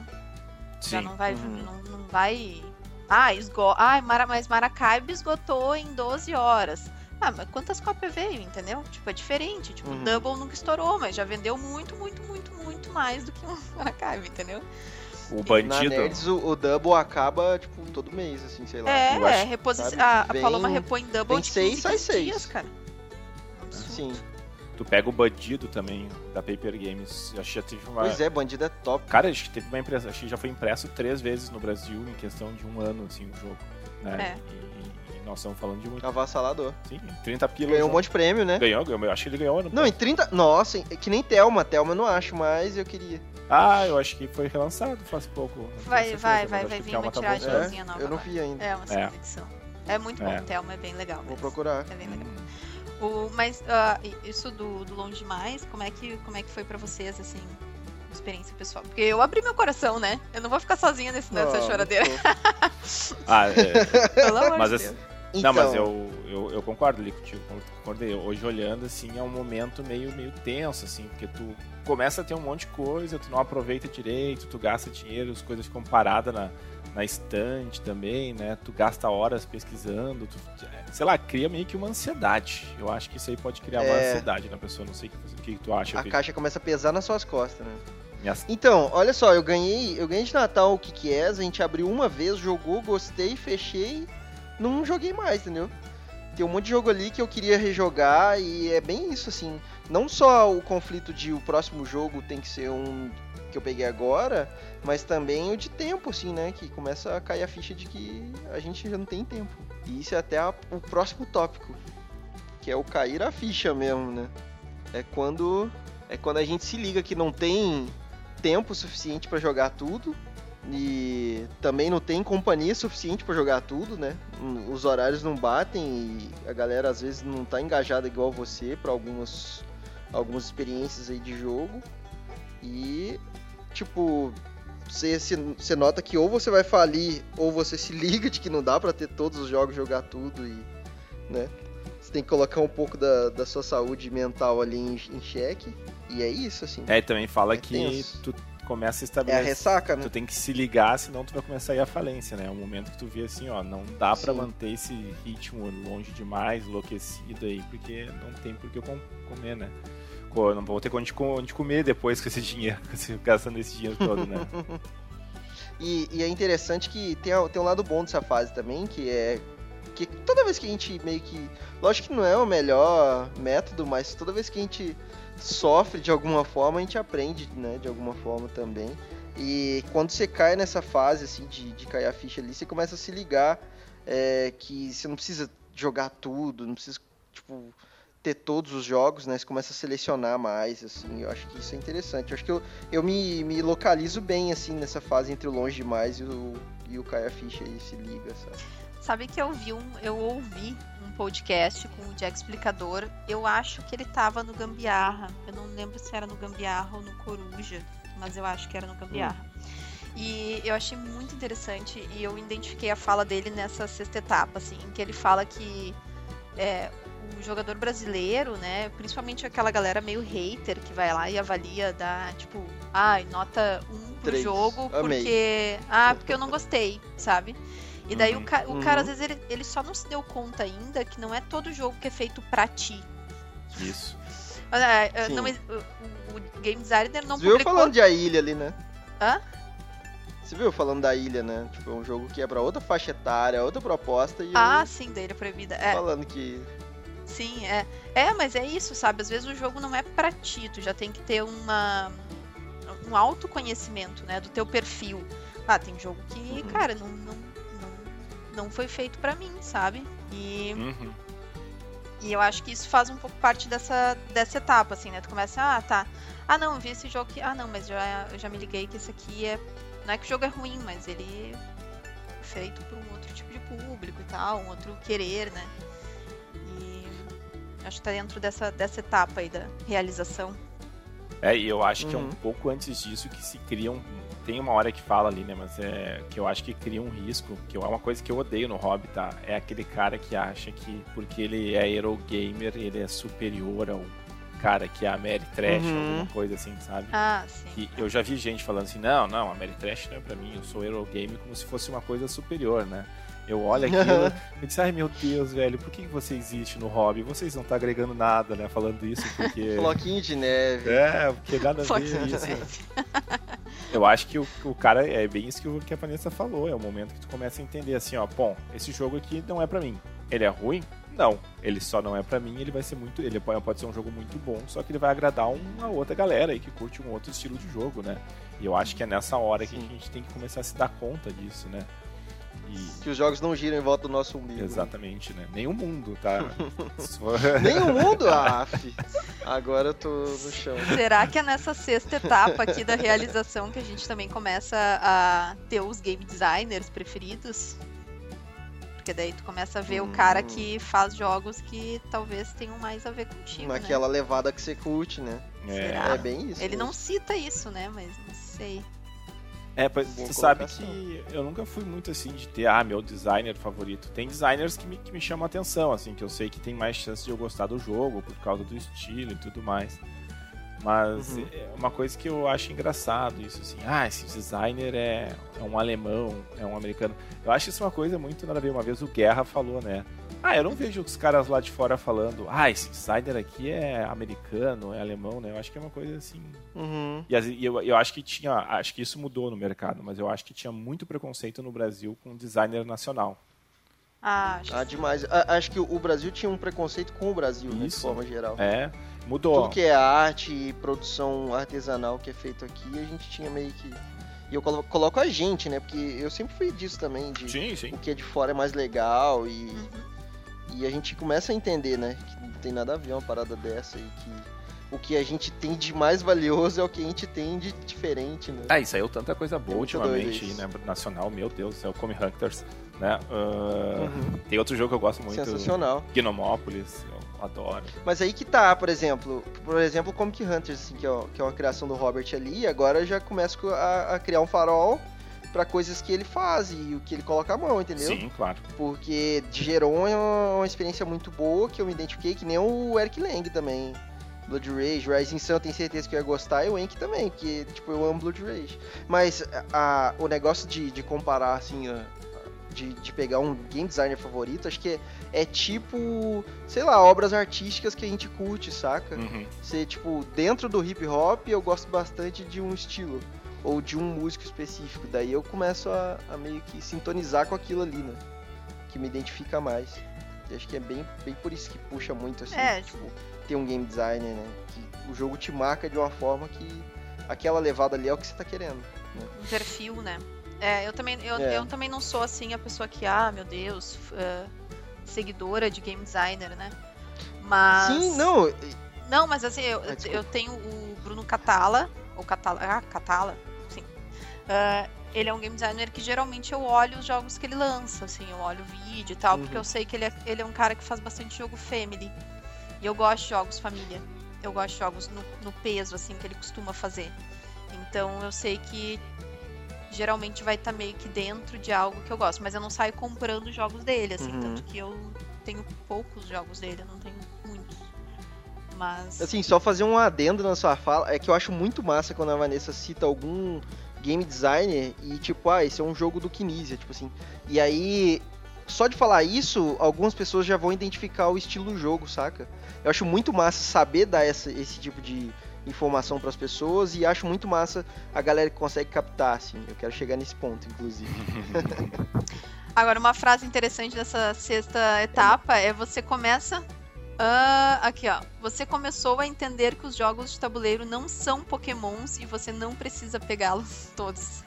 Já Sim. não vai, Uhum. não, não vai... Ah, esgo... ah Mara... mas Maracaibo esgotou em doze horas. Ah, mas quantas cópias veio, entendeu? Tipo, é diferente. Tipo, Uhum. o Double nunca estourou, mas já vendeu muito, muito, muito, muito mais do que um Maracaibo, entendeu? O Na bandido. Nerds, o, o Double acaba, tipo, todo mês, assim, sei lá. É, eu acho- é reposi... sabe, a, a vem- Paloma repõe Double vem de seis, quinze, sai quinze seis. dias, cara. Absurdo. Sim. Tu pega o bandido também, da Paper Games. Eu acho que já teve uma. Pois é, bandido é top. Cara, acho que teve uma impressão, acho que já foi impresso três vezes no Brasil em questão de um ano, assim, o jogo. Né? É. E, e nós estamos falando de muito. Avassalador. Sim, trinta pilas. Ganhou um monte de prêmio, né? Ganhou, ganhou, eu acho que ele ganhou. Não, em trinta... Nossa, é que nem Thelma. Thelma eu não acho, mas eu queria. Ah, eu acho que foi relançado faz pouco. não tenho Vai, certeza, vai, mas vai, acho vai que o vir Thelma uma tá tiragem voltando. novinha nova eu não agora. vi ainda. É, uma segunda edição. É muito bom, É. o Thelma é bem legal Vou mesmo. procurar. É bem legal. Hum. O, mas ah, i- isso do, do Longe Demais, como é, que, como é que foi pra vocês, assim, experiência pessoal? Porque eu abri meu coração, né? Eu não vou ficar sozinha nesse, nessa Ah, choradeira. muito Ah, é, Pelo amor mas de assim, Deus. Então, não, mas eu, eu, eu concordo ali contigo, concordei. Hoje olhando, assim, é um momento meio, meio tenso, assim, porque tu começa a ter um monte de coisa, tu não aproveita direito, tu gasta dinheiro, as coisas ficam paradas na, na estante também, né? Tu gasta horas pesquisando, tu, sei lá, cria meio que uma ansiedade. Eu acho que isso aí pode criar uma É. ansiedade na pessoa, não sei o que, o que tu acha. a Vitor. caixa começa a pesar nas suas costas, né? Minhas- Então, olha só, eu ganhei, eu ganhei de Natal o que que é, a gente abriu uma vez, jogou, gostei, fechei, não joguei mais, entendeu? Tem um monte de jogo ali que eu queria rejogar e é bem isso, assim. Não só o conflito de o próximo jogo tem que ser um que eu peguei agora, mas também o de tempo, assim, né? Que começa a cair a ficha de que a gente já não tem tempo. E isso é até a- o próximo tópico, que é o cair a ficha mesmo, né? É quando, é quando a gente se liga que não tem tempo suficiente pra jogar tudo e também não tem companhia suficiente pra jogar tudo, né? Os horários não batem e a galera às vezes não tá engajada igual você pra algumas algumas experiências aí de jogo. E tipo, você, você nota que ou você vai falir, ou você se liga de que não dá pra ter todos os jogos, jogar tudo e, né? Você tem que colocar um pouco da, da sua saúde mental ali em, em xeque, e é isso, assim. É, e também fala é que tenso. tu começa a É estabelecer... a ressaca, né? Tu tem que se ligar, senão tu vai começar a ir à falência, né? É um momento que tu vê assim, ó, não dá pra Sim. manter esse ritmo longe demais, enlouquecido aí, porque não tem por que eu com- comer, né? Pô, eu não vou ter onde, co- onde comer depois com esse dinheiro, com esse- gastando esse dinheiro todo, né? E, e é interessante que tem, a- tem um lado bom dessa fase também, que é que toda vez que a gente meio que... Lógico que não é o melhor método, mas toda vez que a gente sofre de alguma forma, a gente aprende, né, de alguma forma também. E quando você cai nessa fase, assim, de, de cair a ficha ali, você começa a se ligar é, que você não precisa jogar tudo, não precisa, tipo, ter todos os jogos, né? Você começa a selecionar mais, assim, eu acho que isso é interessante. Eu acho que eu, eu me, me localizo bem, assim, nessa fase entre o longe demais e o, e o cair a ficha aí, se liga, sabe? Sabe que eu vi um, eu ouvi um podcast com o Jack Explicador. Eu acho que ele tava no Gambiarra. Eu não lembro se era no Gambiarra ou no Coruja, mas eu acho que era no Gambiarra. Hum. E eu achei muito interessante e eu identifiquei a fala dele nessa sexta etapa, assim, em que ele fala que é, o jogador brasileiro, né, principalmente aquela galera meio hater que vai lá e avalia, dá tipo, ah, nota um pro Três. jogo Amei. porque, ah, porque eu não gostei, sabe? E daí Uhum. o, ca- o Uhum. cara, às vezes, ele, ele só não se deu conta ainda que não é todo jogo que é feito pra ti. Isso. Mas, é, é, Sim. não, mas, o, o game designer não Você viu publicou... falando de A Ilha ali, né? Hã? Você viu falando da Ilha, né? Tipo, é um jogo que é pra outra faixa etária, outra proposta, e Ah, eu sim, daí ele é proibida. É, falando que... sim, é. É, mas é isso, sabe? Às vezes o jogo não é pra ti, tu já tem que ter uma... um autoconhecimento, né? Do teu perfil. Ah, tem jogo que, Uhum. cara, não, não, não, não foi feito pra mim, sabe? E... Uhum. E eu acho que isso faz um pouco parte dessa, dessa etapa, assim, né? Tu começa, ah, tá. Ah, não, eu vi esse jogo aqui. Ah, não, mas já, eu já me liguei que esse aqui é... Não é que o jogo é ruim, mas ele é feito por um outro tipo de público e tal, um outro querer, né? E acho que tá dentro dessa, dessa etapa aí da realização. É, e eu acho que é um Uhum. pouco antes disso que se cria um... Tem uma hora que fala ali, né, mas é que eu acho que cria um risco, que é uma coisa que eu odeio no hobby, tá? É aquele cara que acha que porque ele é Eurogamer, ele é superior ao cara que é Ameritrash, Uhum. alguma coisa assim, sabe? Ah, sim. Que eu já vi gente falando assim, não, não, Ameritrash não é pra mim, eu sou Eurogamer, como se fosse uma coisa superior, né? Eu olho aquilo e disse, ai meu Deus, velho, por que você existe no hobby? Vocês não estão agregando nada, né? Falando isso porque... Floquinho de neve. É, porque nada a ver Floquinho de isso. neve. Eu acho que o, o cara, é bem isso que, o, que a Vanessa falou, é o momento que tu começa a entender assim, ó, bom, esse jogo aqui não é pra mim. Ele é ruim? Não. Ele só não é pra mim, ele vai ser muito, ele pode, pode ser um jogo muito bom, só que ele vai agradar uma outra galera aí que curte um outro estilo de jogo, né? E eu acho que é nessa hora que a gente tem que começar a se dar conta disso, né? E... Que os jogos não giram em volta do nosso umbigo. Exatamente, né? Nem o mundo, tá? Nem o mundo? Ah, fi. Agora eu tô no chão. Será que é nessa sexta etapa aqui da realização que a gente também começa a ter os game designers preferidos? Porque daí tu começa a ver Hum. o cara que faz jogos que talvez tenham mais a ver contigo, Naquela né? levada que você curte, né? Será? É bem isso. Ele não mesmo. cita isso, né? Mas não sei. É, pois, Boa tu sabe colocação. que eu nunca fui muito assim de ter, ah, meu designer favorito. Tem designers que me, que me chamam a atenção, assim, que eu sei que tem mais chance de eu gostar do jogo, por causa do estilo e tudo mais. Mas Uhum. é uma coisa que eu acho engraçado, isso assim, ah, esse designer é, é um alemão, é um americano. Eu acho isso uma coisa muito nada a ver. Uma vez o Guerra falou, né? Ah, eu não vejo os caras lá de fora falando, ah, esse designer aqui é americano, é alemão, né? Eu acho que é uma coisa assim... Uhum. E, as- e eu, eu acho que tinha, acho que isso mudou no mercado, mas eu acho que tinha muito preconceito no Brasil com designer nacional. Ah, acho Ah, demais. A- acho que o Brasil tinha um preconceito com o Brasil, né, de Isso. forma geral. É, mudou. Tudo que é arte e produção artesanal que é feito aqui, a gente tinha meio que... E eu colo- coloco a gente, né? Porque eu sempre fui disso também, de Sim, sim. o que é de fora é mais legal e... Uhum. E a gente começa a entender, né? Que não tem nada a ver uma parada dessa e que o que a gente tem de mais valioso é o que a gente tem de diferente, né? Ah, e saiu tanta coisa boa É muito ultimamente, doido isso. né? Nacional, meu Deus, é o Come Hunters, né? Ah, Uhum. Tem outro jogo que eu gosto muito, Sensacional. Gnomópolis. adoro. Mas aí que tá, por exemplo, por exemplo, o Comic Hunters, assim, que, é, que é uma criação do Robert ali, e agora eu já começo a, a criar um farol pra coisas que ele faz e o que ele coloca a mão, entendeu? Sim, claro. Porque Geron é uma, uma experiência muito boa, que eu me identifiquei, que nem o Eric Lang também. Blood Rage, Rising Sun, eu tenho certeza que eu ia gostar, e o Enki também, porque, tipo, eu amo Blood Rage. Mas a, a, o negócio de, de comparar, assim, a, de, de pegar um game designer favorito, acho que é, é tipo, sei lá, obras artísticas que a gente curte, saca? Uhum. Você, tipo, dentro do hip hop, eu gosto bastante de um estilo, ou de um músico específico, daí eu começo a, a meio que sintonizar com aquilo ali, né? Que me identifica mais. E acho que é bem, bem por isso que puxa muito, assim, É, tipo, ter um game designer, né? Que o jogo te marca de uma forma que aquela levada ali é o que você tá querendo. Né? Um perfil, né? É, eu também, eu, É. eu também não sou assim a pessoa que, ah, meu Deus, uh, seguidora de game designer, né? Mas. Sim, não. Não, mas assim, eu, Ah, desculpa. eu tenho o Bruno Catala, ou Catala, ah, Catala, sim. Uh, ele é um game designer que geralmente eu olho os jogos que ele lança, assim, eu olho o vídeo e tal, Uhum. porque eu sei que ele é, ele é um cara que faz bastante jogo family. E eu gosto de jogos família. Eu gosto de jogos no, no peso, assim, que ele costuma fazer. Então eu sei que geralmente vai estar meio que dentro de algo que eu gosto, mas eu não saio comprando jogos dele, assim, Uhum. tanto que eu tenho poucos jogos dele, eu não tenho muitos. Mas. Assim, só fazer um adendo na sua fala, é que eu acho muito massa quando a Vanessa cita algum game designer e tipo, ah, esse é um jogo do Kinesia, tipo assim. E aí, só de falar isso, algumas pessoas já vão identificar o estilo do jogo, saca? Eu acho muito massa saber dar essa, esse tipo de informação pras pessoas e acho muito massa a galera que consegue captar, assim. Eu quero chegar nesse ponto, inclusive. Agora, uma frase interessante dessa sexta etapa é você começa. Ah, aqui, ó. Você começou a entender que os jogos de tabuleiro não são pokémons e você não precisa pegá-los todos.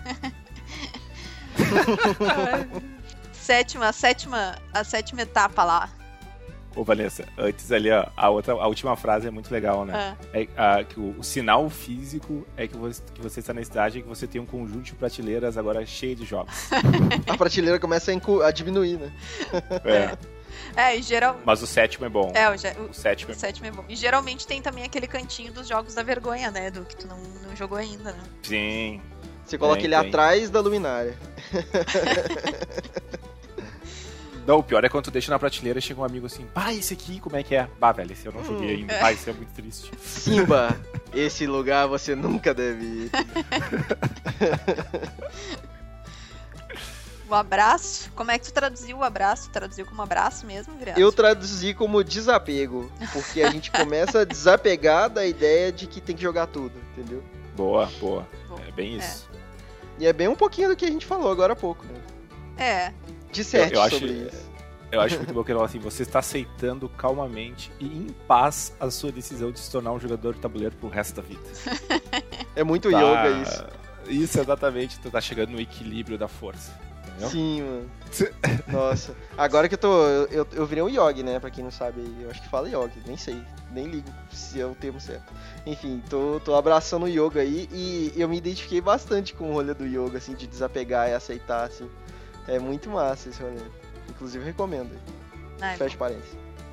sétima, a sétima, a sétima etapa lá. Ô, Vanessa, antes ali, ó, a, outra, a última frase é muito legal, né? Ah. É, a, que o, o sinal físico é que você, que você está na cidade e que você tem um conjunto de prateleiras agora cheio de jogos. A prateleira começa a, incu- a diminuir, né? É. É, e geral. Mas o sétimo é bom. É, o, ge- o, O sétimo o é bom. sétimo é bom. E geralmente tem também aquele cantinho dos jogos da vergonha, né? Do que tu não, não jogou ainda, né? Sim. Você coloca Tem, ele tem. atrás da luminária. Não, o pior é quando tu deixa na prateleira e chega um amigo assim, pá, esse aqui, como é que é? Bah, velho, esse eu não joguei Hum. ainda. Bah, isso é muito triste. Simba, esse lugar você nunca deve ir. O abraço. Como é que tu traduziu o abraço? Traduziu como abraço mesmo, Viriato? Eu traduzi como desapego, porque a gente começa a desapegar da ideia de que tem que jogar tudo, entendeu? Boa, boa. Bom, É bem isso. E é bem um pouquinho do que a gente falou agora há pouco, né? É. Disserte Eu- eu acho- sobre isso. Eu acho muito bom que ele fala assim, você está aceitando calmamente e em paz a sua decisão de se tornar um jogador de tabuleiro pro resto da vida. É muito Tá- yoga isso. Isso, exatamente. Tu tá chegando no equilíbrio da força. Entendeu? Sim, mano. Nossa. Agora que eu tô. Eu, eu, eu virei um yogi, né? Pra quem não sabe aí. Eu acho que fala yogi, nem sei. Nem ligo se é o termo certo. Enfim, tô, tô abraçando o yoga aí e eu me identifiquei bastante com o rolê do yoga, assim, de desapegar e aceitar, assim. É muito massa esse rolê. Inclusive recomendo. Ai, Fecha parênteses.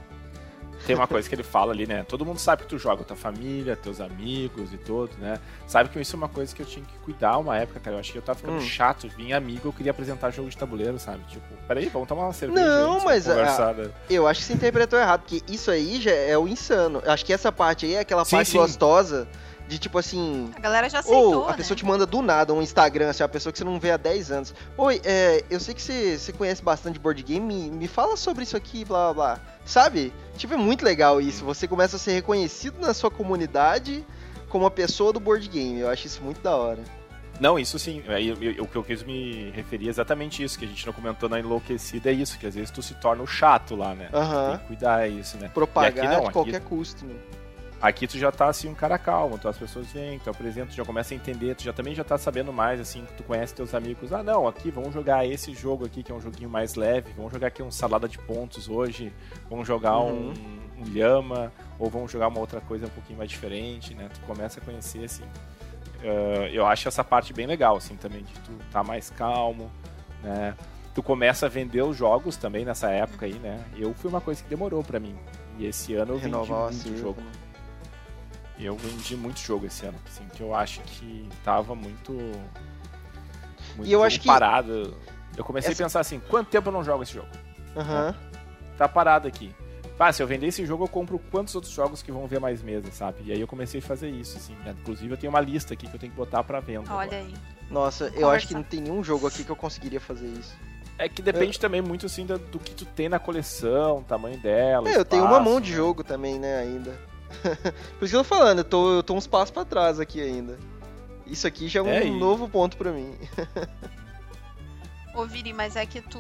Tem uma coisa que ele fala ali, né? Todo mundo sabe que tu joga, tua família, teus amigos e tudo, né? Sabe que isso é uma coisa que eu tinha que cuidar uma época, cara. Eu achei que eu tava ficando Hum. chato. Vinha amigo, eu queria apresentar jogo de tabuleiro, sabe? Tipo, peraí, vamos tomar uma cerveja. Não, antes, mas vamos a- conversar, né? Eu acho que você interpretou errado, porque isso aí já é o insano. Eu acho que essa parte aí é aquela Sim, parte sim. gostosa de tipo assim. A galera já aceitou, Ou a né? pessoa te manda do nada um Instagram, assim, uma pessoa que você não vê há dez anos. Oi, é, eu sei que você, você conhece bastante board game, me, me fala sobre isso aqui, blá blá blá. Sabe? Tipo, é muito legal isso. Você começa a ser reconhecido na sua comunidade como uma pessoa do board game. Eu acho isso muito da hora. Não, isso sim. Aí, eu- eu- O que eu quis me referir é exatamente isso, que a gente não comentou na Enlouquecida, é isso, que às vezes tu se torna o chato lá, né? Aham. Tem que cuidar, é isso, né? Propagar E aqui não, de aqui- qualquer custo, né? Aqui tu já tá assim um cara calmo, então as pessoas vêm, tu apresenta, tu já começa a entender, tu já também já tá sabendo mais, assim, que tu conhece teus amigos. Ah, não, aqui vamos jogar esse jogo aqui, que é um joguinho mais leve, vamos jogar aqui um salada de pontos hoje, vamos jogar Uhum. um, um Llama, ou vamos jogar uma outra coisa um pouquinho mais diferente, né? Tu começa a conhecer, assim. Uh, eu acho essa parte bem legal, assim, também, de tu tá mais calmo, né? Tu começa a vender os jogos também nessa época aí, né? Eu fui uma coisa que demorou pra mim E esse ano eu vendi Renovar muito assim, jogo. né? Eu vendi muito jogo esse ano, assim, que eu acho que tava muito, muito E eu acho que- parado. Eu comecei Essa- a pensar assim, quanto tempo eu não jogo esse jogo? Aham. Tá parado aqui. Ah, se eu vender esse jogo, eu compro quantos outros jogos que vão ver mais meses, sabe? E aí eu comecei a fazer isso, assim. Inclusive eu tenho uma lista aqui que eu tenho que botar pra venda. Olha agora. aí. Nossa, eu Conversar. acho que não tem nenhum jogo aqui que eu conseguiria fazer isso. É que depende também muito, assim, da- do que tu tem na coleção, tamanho dela. É, eu tenho uma mão de né? jogo também, né, ainda. Por isso que eu tô falando, eu tô, eu tô uns passos pra trás aqui ainda. Isso aqui já é um É, e- novo ponto pra mim. Ô, Viri, mas é que tu.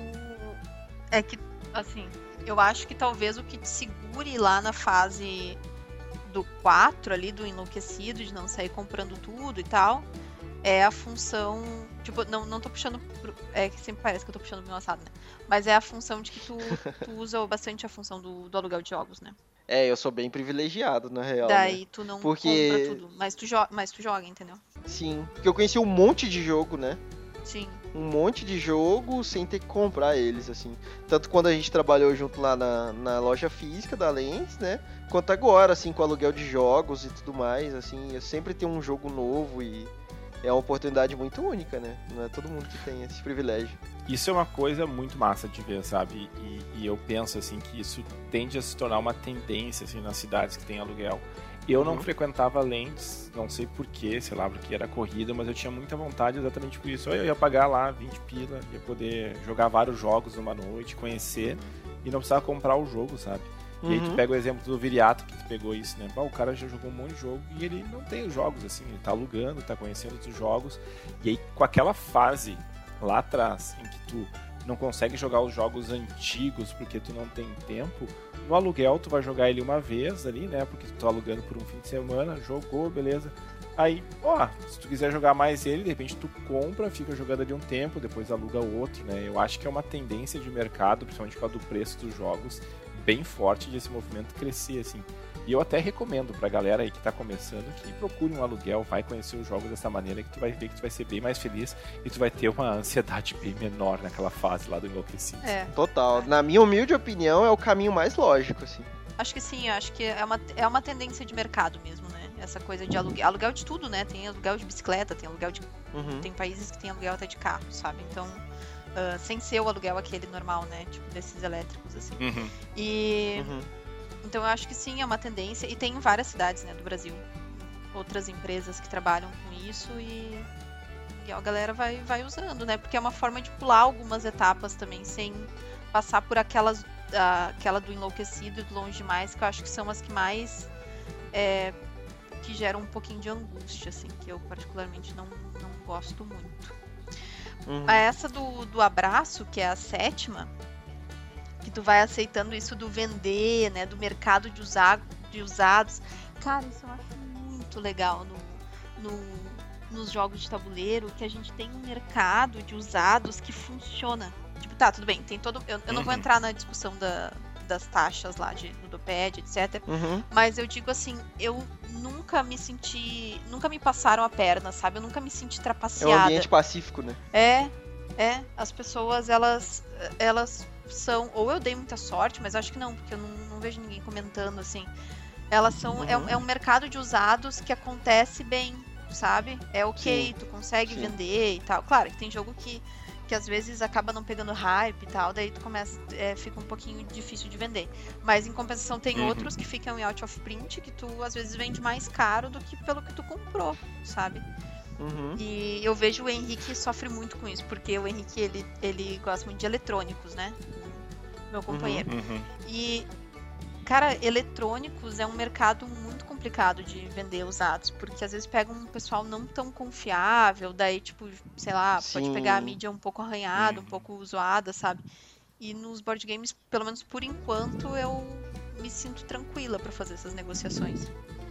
É que, assim, eu acho que talvez o que te segure lá na fase do quatro ali, do enlouquecido, de não sair comprando tudo e tal, é a função. Tipo, não, não tô puxando. Pro, é que sempre parece que eu tô puxando pro meu assado, né? Mas é a função de que tu, tu usa bastante a função do, do aluguel de jogos, né? É, eu sou bem privilegiado, na real. Daí Né? tu não Porque- compra tudo, mas tu, jo mas tu joga, entendeu? Sim, porque eu conheci um monte de jogo, né? Sim. Um monte de jogo sem ter que comprar eles, assim. Tanto quando a gente trabalhou junto lá na, na loja física da Lens, né? Quanto agora, assim, com aluguel de jogos e tudo mais, assim. Eu sempre tenho um jogo novo e é uma oportunidade muito única, né? Não é todo mundo que tem esse privilégio. Isso é uma coisa muito massa de ver, sabe? E, e eu penso, assim, que isso tende a se tornar uma tendência, assim, nas cidades que tem aluguel. Eu não Uhum. frequentava Lentes, não sei porquê, sei lá, porque era corrida, mas eu tinha muita vontade exatamente por isso. Eu ia pagar lá vinte pila, ia poder jogar vários jogos numa noite, conhecer, e não precisava comprar o jogo, sabe? E aí tu Uhum. pega o exemplo do Viriato, que tu pegou isso, né? Bah, o cara já jogou um monte de jogo e ele não tem os jogos, assim, ele tá alugando, tá conhecendo outros jogos. E aí, com aquela fase lá atrás, em que tu não consegue jogar os jogos antigos porque tu não tem tempo, no aluguel tu vai jogar ele uma vez ali, né? Porque tu tá alugando por um fim de semana, jogou, beleza. Aí, ó, se tu quiser jogar mais ele, de repente tu compra, fica jogando ali um tempo, depois aluga outro, né? Eu acho que é uma tendência de mercado, principalmente por causa do preço dos jogos, bem forte de esse movimento crescer, assim. E eu até recomendo pra galera aí que tá começando que procure um aluguel, vai conhecer os jogos dessa maneira, que tu vai ver que tu vai ser bem mais feliz e tu vai ter uma ansiedade bem menor naquela fase lá do enlouquecido. É. Total. Na minha humilde opinião, é o caminho mais lógico, assim. Acho que sim, acho que é uma, é uma tendência de mercado mesmo, né? Essa coisa de aluguel. Aluguel de tudo, né? Tem aluguel de bicicleta, tem aluguel de. Uhum. Tem países que tem aluguel até de carro, sabe? Então, ah, sem ser o aluguel aquele normal, né? Tipo, desses elétricos, assim. Uhum. E. Uhum. Então eu acho que sim, é uma tendência. E tem em várias cidades, né, do Brasil. Outras empresas que trabalham com isso e. E a galera vai, vai usando, né? Porque é uma forma de pular algumas etapas também, sem passar por aquelas. ah, aquela do enlouquecido e do longe demais, que eu acho que são as que mais. é, que geram um pouquinho de angústia, assim, que eu particularmente não, não gosto muito. Uhum. Essa do, do abraço, que é a sétima, que tu vai aceitando isso do vender, né, do mercado de, usar, de usados. Cara, isso eu acho muito legal no, no, nos jogos de tabuleiro, que a gente tem um mercado de usados que funciona. Tipo, tá, tudo bem, tem todo... Eu, eu não vou Uhum. entrar na discussão da, das taxas lá de ludopad, etcétera. Uhum. Mas eu digo assim, eu nunca me senti... Nunca me passaram a perna, sabe? Eu nunca me senti É um trapaceada. ambiente pacífico, né? É, é. As pessoas, elas, elas são. Ou eu dei muita sorte, mas acho que não, porque eu não, não vejo ninguém comentando assim. Elas são. Uhum. É, um- é um mercado de usados que acontece bem, sabe? É ok, Sim, tu consegue sim. vender e tal. Claro que tem jogo que, que às vezes acaba não pegando hype e tal, daí tu começa. É, fica um pouquinho difícil de vender. Mas em compensação tem Uhum. outros que ficam em out of print, que tu às vezes vende mais caro do que pelo que tu comprou, sabe? Uhum. E eu vejo o Henrique sofre muito com isso, porque o Henrique, ele, ele gosta muito de eletrônicos, né? Meu companheiro. Uhum. E, cara, eletrônicos é um mercado muito complicado de vender usados, porque às vezes pega um pessoal não tão confiável, daí, tipo, sei lá, pode Sim. pegar a mídia um pouco arranhada, um Uhum. pouco zoada, sabe? E nos board games, pelo menos por enquanto, eu me sinto tranquila pra fazer essas negociações.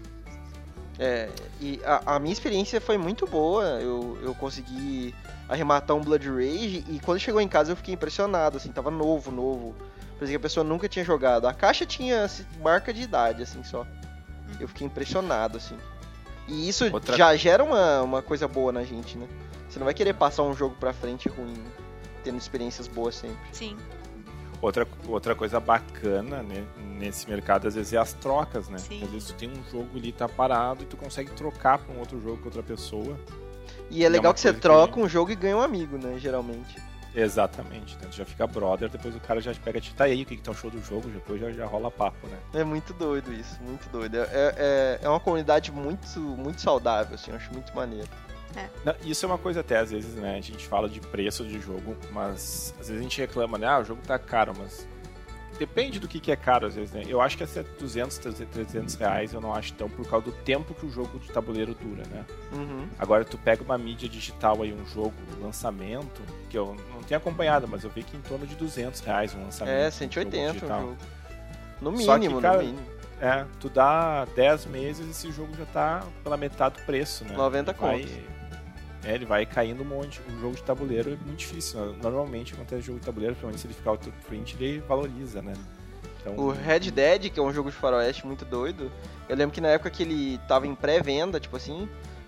É, e a, a minha experiência foi muito boa. Eu, eu consegui arrematar um Blood Rage e quando chegou em casa eu fiquei impressionado, assim, tava novo, novo. Parecia que a pessoa nunca tinha jogado. A caixa tinha assim, marca de idade, assim, só. Eu fiquei impressionado, assim. E isso Outra- já gera uma, uma coisa boa na gente, né? Você não vai querer passar um jogo pra frente ruim, tendo experiências boas sempre. Sim. Outra, outra coisa bacana, né, nesse mercado, às vezes, é as trocas, né? Sim. Às vezes tu tem um jogo ali, tá parado, e tu consegue trocar pra um outro jogo com outra pessoa. E é legal uma que você coisa troca que- um jogo e ganha um amigo, né? Geralmente. Exatamente, né? Tu já fica brother, depois o cara já te pega, te tá aí, o que que tá o show do jogo, depois já, já rola papo, né? É muito doido isso, muito doido. É, é, é uma comunidade muito, muito saudável, assim, eu acho muito maneiro. Não, isso é uma coisa até, às vezes, né, a gente fala de preço de jogo, mas às vezes a gente reclama, né, ah, o jogo tá caro, mas depende do que que é caro, às vezes, né. Eu acho que essa duzentos, trezentos reais eu não acho tão por causa do tempo que o jogo de tabuleiro dura, né. Uhum. Agora tu pega uma mídia digital aí, um jogo, lançamento, que eu não tenho acompanhado, mas eu vi que em torno de duzentos reais um lançamento. É, um cento e jogo oitenta o digital. jogo. No Só que, mínimo, cara, no mínimo. É, tu dá dez meses e esse jogo já tá pela metade do preço, né. noventa Ele vai- contos. É, ele vai caindo um monte. O jogo de tabuleiro é muito difícil. Né? Normalmente acontece jogo de tabuleiro, pelo menos se ele ficar out of print, ele valoriza, né? Então, O Red Dead, que é um jogo de faroeste muito doido, eu lembro que na época que ele tava em pré-venda, tipo assim,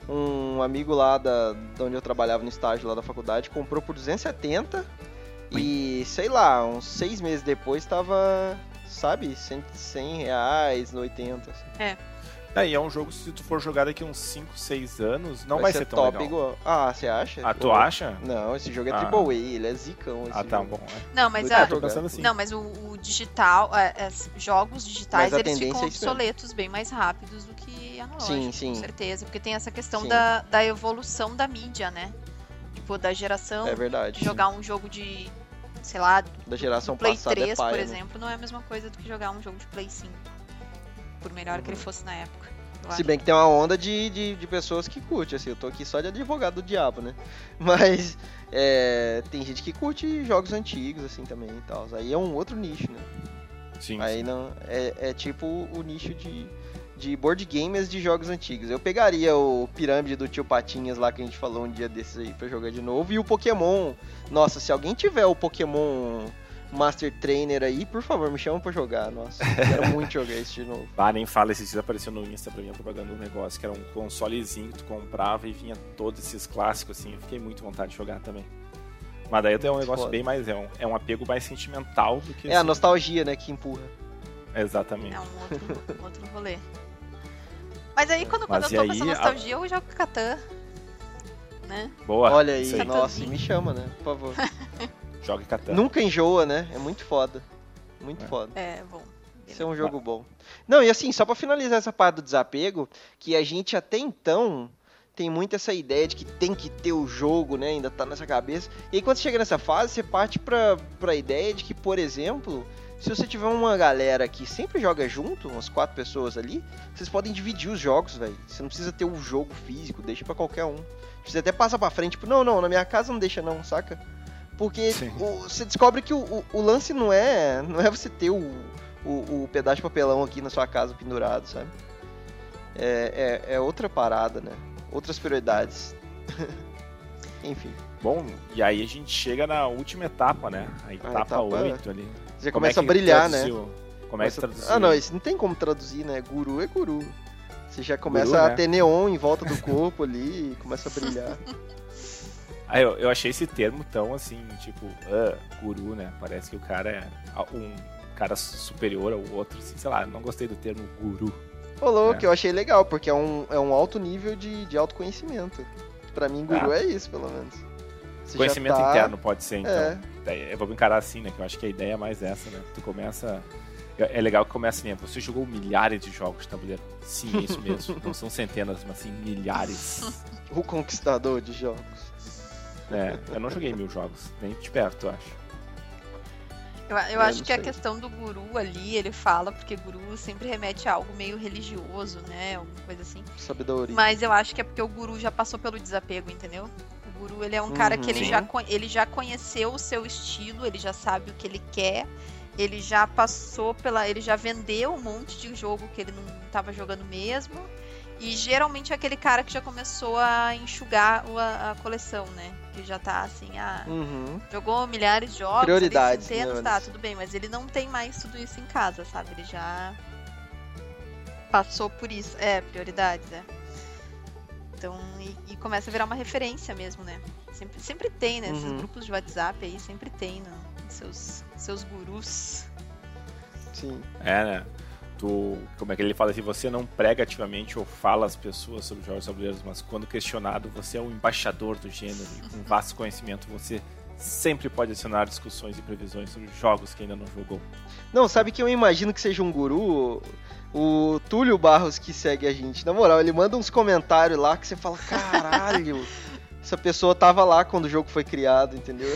um amigo lá da, da onde eu trabalhava no estágio lá da faculdade comprou por duzentos e setenta e, sei lá, uns seis meses depois tava, sabe, cem, cem reais, oitenta, assim. Daí é um jogo, se tu for jogar daqui uns cinco, seis anos, não vai, ser, tão top legal. igual. Ah, você acha? Ah, tu Pô, acha? Não, esse jogo é Ah. Triple A, ele é zicão. Esse Ah, tá jogo. bom. É. Não, mas, Muito a, bom. Eu tô pensando assim. não, mas o, o digital, é, é, jogos digitais, Mas a eles tendência ficam é isso mesmo. obsoletos bem mais rápidos do que analógicos, Sim, sim. com certeza. Porque tem essa questão Sim. da, da evolução da mídia, né? Tipo, da geração, É verdade. de jogar um jogo de, sei lá, Da geração do Play passada três, é paia, por né? exemplo, não é a mesma coisa do que jogar um jogo de Play cinco. Por melhor que ele fosse na época. eu Se acho. bem que tem uma onda de, de, de pessoas que curte, assim, eu tô aqui só de advogado do diabo, né? Mas é, tem gente que curte jogos antigos, assim, também e tal. Aí é um outro nicho, né? Sim, Aí não, é, é tipo o nicho de, de board gamers de jogos antigos. Eu pegaria o Pirâmide do Tio Patinhas lá que a gente falou um dia desses aí pra jogar de novo. E o Pokémon. Nossa, se alguém tiver o Pokémon Master Trainer aí, por favor, me chama pra jogar. Nossa, eu quero muito jogar esse de novo. Ah, nem fala, esses dias apareceu no Insta pra mim a propaganda um negócio, que era um consolezinho que tu comprava e vinha todos esses clássicos, assim, eu fiquei muito à vontade de jogar também. Mas daí é um negócio Foda. bem mais, é um, é um apego mais sentimental do que... É a assim, nostalgia, né, que empurra. Exatamente. É um outro, um outro rolê. Mas aí, quando, quando Mas eu tô e com essa aí, a- nostalgia, eu jogo Catan. Né? Boa. Olha aí, isso nossa, e me chama, né, por favor. Joga e Catan. Nunca enjoa, né? É muito foda. Muito É. foda. É, bom. Esse é um jogo bom. Não, e assim, só pra finalizar essa parte do desapego, que a gente até então tem muito essa ideia de que tem que ter o jogo, né? Ainda tá nessa cabeça. E aí quando você chega nessa fase, você parte pra, pra ideia de que, por exemplo, se você tiver uma galera que sempre joga junto, umas quatro pessoas ali, vocês podem dividir os jogos, velho. Você não precisa ter o jogo físico, deixa pra qualquer um. Você até passa pra frente, tipo, não, não, na minha casa não deixa não, saca? Porque Sim. o- você descobre que o, o, o lance não é, não é você ter o, o, o pedaço de papelão aqui na sua casa pendurado, sabe? É, é, é outra parada, né? Outras prioridades. Enfim, Bom, e aí a gente chega na última etapa, né? A etapa etapa- oito ali. você já Como é começa que a brilhar, né? traduziu? Como é que Começa- traduziu? Ah, não, isso não tem como traduzir, né? Guru é guru. Você já começa Guru, a né? ter neon em volta do corpo ali e começa a brilhar. Ah, eu, eu achei esse termo tão assim, tipo, ah, guru, né? Parece que o cara é um cara superior ao outro, assim, sei lá, não gostei do termo guru. Ô, louco, É. eu achei legal, porque é um, é um alto nível de, de autoconhecimento. Pra mim, guru Ah. é isso, pelo menos. Você já Conhecimento tá- interno pode ser, então. É. Daí eu vou encarar assim, né? Que eu acho que a ideia é mais essa, né? Tu começa. É legal que começa assim, você jogou milhares de jogos de tabuleiro. Sim, é isso mesmo. Não são centenas, mas sim milhares. O conquistador de jogos. É, eu não joguei mil jogos, nem de perto, eu acho. Eu, eu É, acho não que a sei. questão do guru ali, ele fala, porque guru sempre remete a algo meio religioso, né? Alguma coisa assim. Sabedoria. Mas eu acho que é porque o guru já passou pelo desapego, entendeu? O guru, ele é um cara que ele Uhum. já, con- ele já conheceu o seu estilo, ele já sabe o que ele quer, ele já passou pela... ele já vendeu um monte de jogo que ele não estava jogando mesmo. E geralmente é aquele cara que já começou a enxugar o- a, a coleção, né? Que já tá assim, ah, Uhum. jogou milhares de jogos, Prioridades, ali, centenas, né, tá, Anderson? tudo bem, mas ele não tem mais tudo isso em casa, sabe? Ele já passou por isso. É, prioridades, é. Então, e, e começa a virar uma referência mesmo, né? Sempre, sempre tem, né? Esses Uhum. grupos de WhatsApp aí sempre tem, né? seus, seus gurus. Sim. É, né? Tu, como é que ele fala assim, você não prega ativamente ou fala às pessoas sobre jogos de tabuleiros, mas quando questionado, você é o embaixador do gênero e com vasto conhecimento, você sempre pode adicionar discussões e previsões sobre jogos que ainda não jogou. Não, sabe que eu imagino que seja um guru, o Túlio Barros que segue a gente. Na moral, ele manda uns comentários lá que você fala, caralho, essa pessoa tava lá quando o jogo foi criado, entendeu?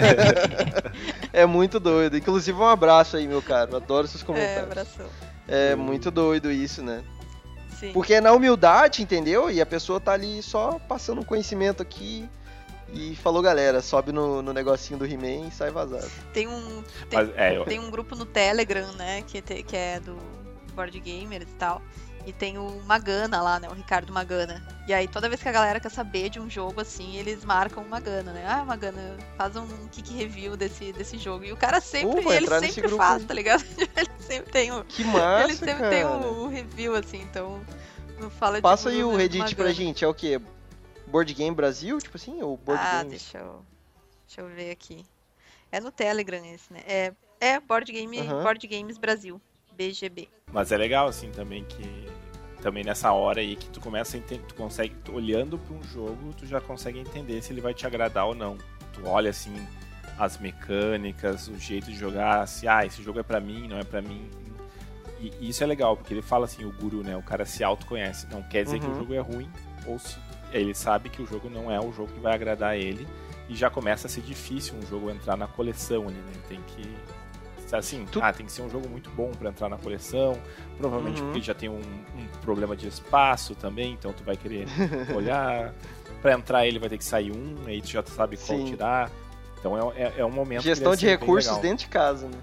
É muito doido. Inclusive, um abraço aí, meu caro. Adoro seus É, comentários. abração. É muito doido isso, né? Sim. Porque é na humildade, entendeu? E a pessoa tá ali só passando um conhecimento aqui e falou, galera, sobe no, no negocinho do He-Man e sai vazado. Tem um, tem, Mas, é, eu- tem um grupo no Telegram, né, que, te- que é do Board Gamers e tal. E tem o Magana lá, né, o Ricardo Magana. E aí toda vez que a galera quer saber de um jogo assim, eles marcam o Magana, né? Ah, Magana, faz um kick review desse, desse jogo. E o cara sempre, Uh, vou ele entrar nesse sempre grupo faz, aí. tá ligado? Ele sempre tem o, Que massa, ele sempre cara. tem o, o review, assim, então não fala Passa de aí o Magana. Reddit pra gente, é o quê? Board Game Brasil, tipo assim? Ou Board Ah, Games? deixa eu, deixa eu ver aqui. É no Telegram esse, né? É, é Board, Game, Aham. Board Games Brasil, B G B. Mas é legal, assim, também que... Também nessa hora aí que tu começa a entender, tu consegue, tu, olhando para um jogo, tu já consegue entender se ele vai te agradar ou não. Tu olha, assim, as mecânicas, o jeito de jogar, se, ah, esse jogo é pra mim, não é pra mim. E, e isso é legal, porque ele fala assim, o guru, né, o cara se autoconhece. Não quer dizer Uhum. que o jogo é ruim, ou se ele sabe que o jogo não é o jogo que vai agradar ele, e já começa a ser difícil um jogo entrar na coleção ali, né, tem que... Assim, Tu- ah, tem que ser um jogo muito bom pra entrar na coleção, provavelmente Uhum. porque já tem um, um problema de espaço também, então tu vai querer olhar. Pra entrar ele vai ter que sair um, aí tu já sabe qual Sim. tirar. Então é, é, é um momento que Gestão deve de ser bem recursos legal. dentro de casa, né?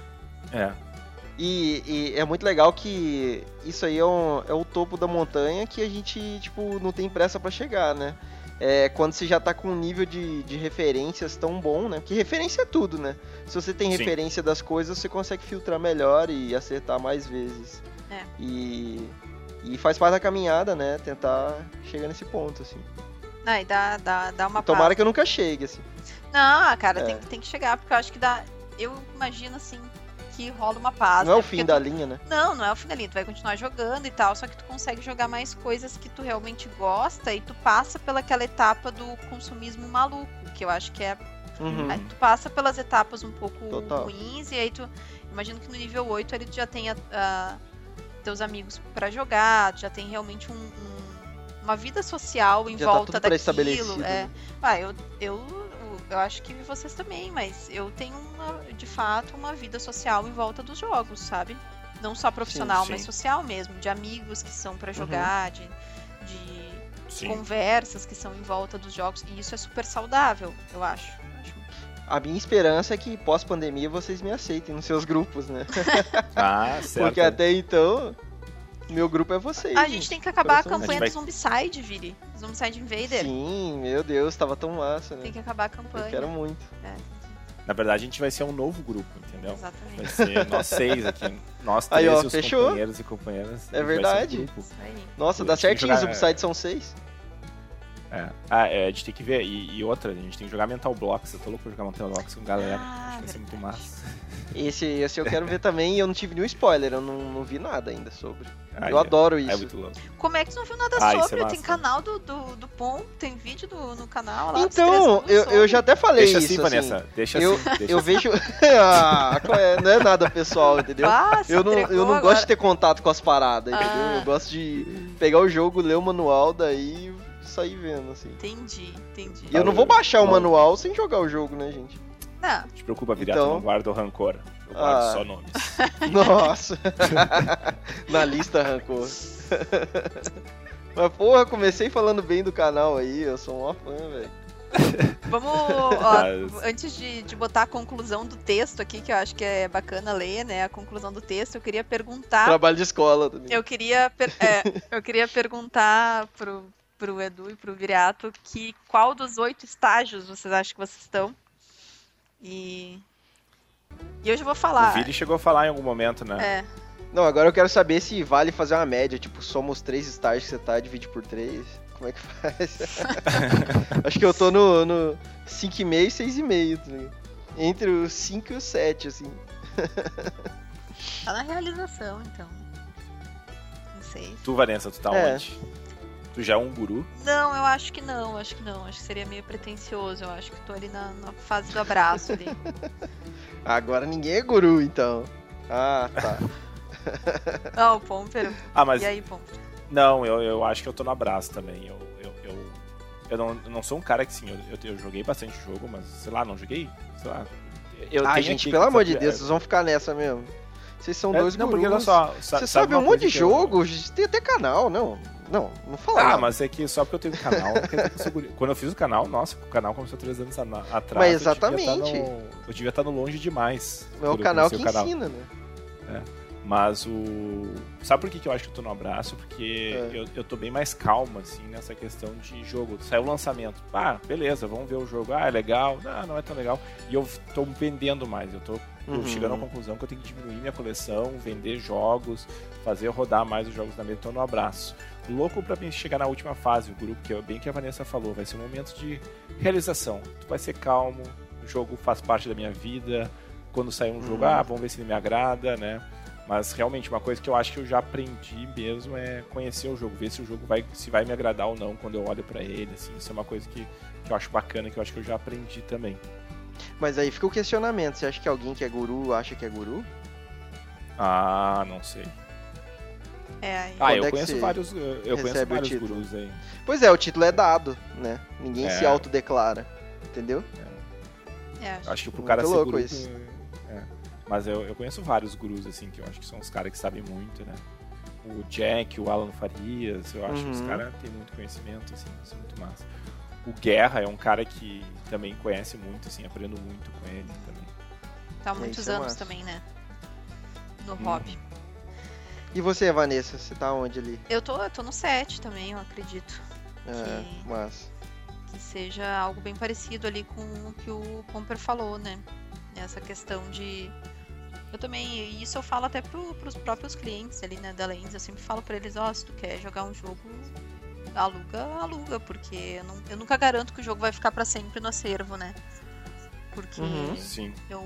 É, E, e é muito legal que isso aí é, um- é o topo da montanha que a gente, tipo, não tem pressa pra chegar, né? É quando você já tá com um nível de, de referências tão bom, né? Porque referência é tudo, né? Se você tem Sim. referência das coisas, você consegue filtrar melhor e acertar mais vezes. É. E, e faz parte da caminhada, né? Tentar chegar nesse ponto, assim. Ah, e dá, dá, dá uma Tomara paz. que eu nunca chegue, assim. Não, cara, É. tem, tem que chegar, porque eu acho que dá. Eu imagino assim que rola uma paz. Não é né? o fim Porque da tu- linha, né? Não, não é o fim da linha. Tu vai continuar jogando e tal, só que tu consegue jogar mais coisas que tu realmente gosta e tu passa pelaquela etapa do consumismo maluco, que eu acho que é. Uhum. Aí tu passa pelas etapas um pouco Total. ruins e aí tu. Imagino que no nível oito ali tu já tenha ah, teus amigos pra jogar, tu já tem realmente um- um- uma vida social em Já tá volta tudo daquilo. pré-estabelecido, É. né? Ah, eu, eu, eu acho que vocês também, mas eu tenho uma, de fato uma vida social em volta dos jogos, sabe? Não só profissional, sim. mas social mesmo, de amigos que são pra jogar, de, de sim. conversas que são em volta dos jogos, e isso é super saudável, eu acho. Acho- A minha esperança é que pós-pandemia vocês me aceitem nos seus grupos, né? Ah, certo. Porque até então, meu grupo é vocês. A gente tem que acabar a Coração- campanha A do gente Zombicide, Viri. Zombicide Invader. Sim, meu Deus, tava tão massa, né? Tem que acabar a campanha. Eu quero muito. É, Na verdade, a gente vai ser um novo grupo, entendeu? Vai exatamente. ser nós seis aqui. Nós Aí, três ó, e os fechou. companheiros e companheiras. É A gente vai ser um verdade. grupo. Isso aí. Nossa, A dá gente tem que certinho, os jogar- Upside são seis. É. Ah, é, a gente tem que ver. E, e outra, a gente tem que jogar Mental Blocks. Eu tô louco pra jogar Mental Blocks com galera. Ah, Acho que vai ser muito verdade. massa. Esse, esse eu quero ver também e eu não tive nenhum spoiler, eu não, não vi nada ainda sobre. Aí eu é- adoro É isso. muito louco. Como é que tu não viu nada Ah, isso é sobre? massa. Tem canal do, do, do Pom, tem vídeo do, no canal lá. dos Então, três eu, eu já até falei Deixa isso. assim, Vanessa. Deixa eu assim. Deixa eu assim. vejo. ah, qual é? Não é nada pessoal, entendeu? Ah, se Eu não, eu entregou não agora. gosto de ter contato com as paradas, entendeu? Ah. Eu gosto de pegar o jogo, ler o manual, daí sair vendo, assim. Entendi, entendi. E eu não vou baixar o Não. manual sem jogar o jogo, né, gente? Não, Não te preocupa, Viriato, Então- eu não guardo rancor. Eu guardo Ah. só nomes. Nossa! Na lista rancor. Mas porra, comecei falando bem do canal aí, eu sou uma fã, velho. vamos. Ó, Mas- antes de, de botar a conclusão do texto aqui, que eu acho que é bacana ler, né? A conclusão do texto, eu queria perguntar. Trabalho de escola também. Eu queria, per- é, eu queria perguntar pro, pro Edu e pro Viriato que qual dos oito estágios vocês acham que vocês estão? E. E eu já vou O falar. Viri chegou a falar em algum momento, né? É, Não, agora eu quero saber se vale fazer uma média, tipo, soma os três estágios que você tá, divide por três. Como é que faz? Acho que eu tô no, no cinco e meio, seis e meio, tá ligado? entre o cinco e o sete, assim. Tá na realização, então. Não sei. Tu, Vanessa, tu tá É. onde? Tu já é um guru? Não, eu acho que não, acho que não. Acho que seria meio pretencioso. Eu acho que tô ali na, na fase do abraço ali. Agora ninguém é guru, então. Ah, tá. Não, o Pomper. Ah, mas E aí, Pomper? não, eu, eu acho que eu tô no abraço também. Eu, eu, eu, eu, não, eu não sou um cara que, sim, eu, eu, eu joguei bastante jogo, mas, sei lá, não joguei, sei lá. Eu Ah, tenho gente, aqui pelo que- amor de Deus, vocês vão ficar nessa mesmo. Vocês são É, dois não, gurus. porque olha só, sa- Você sabe sabe um uma monte coisa de que eu- jogo, tem até canal, não. Não, não fala Ah, nada. mas é que só porque eu tenho canal, quer dizer que eu sou guri. Quando eu fiz o canal, nossa, o canal começou três anos ana- atrás. Mas eu devia exatamente. tá no- Eu devia estar no longe demais. É o quando eu canal comecei que o canal. ensina, né? Mas o. Sabe por que, que eu acho que eu tô no abraço? Porque É. eu, eu tô bem mais calmo, assim, nessa questão de jogo. Saiu o lançamento. Ah, beleza, vamos ver o jogo. Ah, é legal. Não, não é tão legal. E eu tô vendendo mais. Eu tô Uhum. chegando à conclusão que eu tenho que diminuir minha coleção, vender jogos, fazer rodar mais os jogos da mesa. Tô no abraço. Louco pra mim chegar na última fase, o grupo, que é bem que a Vanessa falou. Vai ser um momento de realização. Tu vai ser calmo. O jogo faz parte da minha vida. Quando sair um jogo, Uhum. ah, vamos ver se ele me agrada, né? Mas realmente uma coisa que eu acho que eu já aprendi mesmo é conhecer o jogo, ver se o jogo vai, se vai me agradar ou não quando eu olho pra ele, assim, isso é uma coisa que, que eu acho bacana, que eu acho que eu já aprendi também. Mas aí fica o questionamento. Você acha que alguém que é guru acha que é guru? Ah, não sei. É, aí. Ah, Quando eu é que conheço você vários, eu eu conheço recebe o vários título? gurus aí. Pois é, o título é dado, né? Ninguém É. se autodeclara, entendeu? É, acho. Acho que pro Muito cara ser louco guru, isso. é. Mas eu, eu conheço vários gurus, assim, que eu acho que são os caras que sabem muito, né? O Jack, o Alan Farias, eu acho que os Uhum. caras têm muito conhecimento, assim, isso é muito massa. O Guerra é um cara que também conhece muito, assim, aprendo muito com ele também. Tá há É, muitos isso é anos massa. também, né? No Hum. hobby. E você, Vanessa? Você tá onde ali? Eu tô, eu tô no set também, eu acredito. É, Que- mas. Que seja algo bem parecido ali com o que o Pomper falou, né? Essa questão de. Eu também, e isso eu falo até pro, pros próprios clientes ali, né, da Lens, eu sempre falo pra eles, ó, se tu quer jogar um jogo, aluga, aluga, porque eu, não, eu nunca garanto que o jogo vai ficar pra sempre no acervo, né? Porque Uhum. Sim. eu,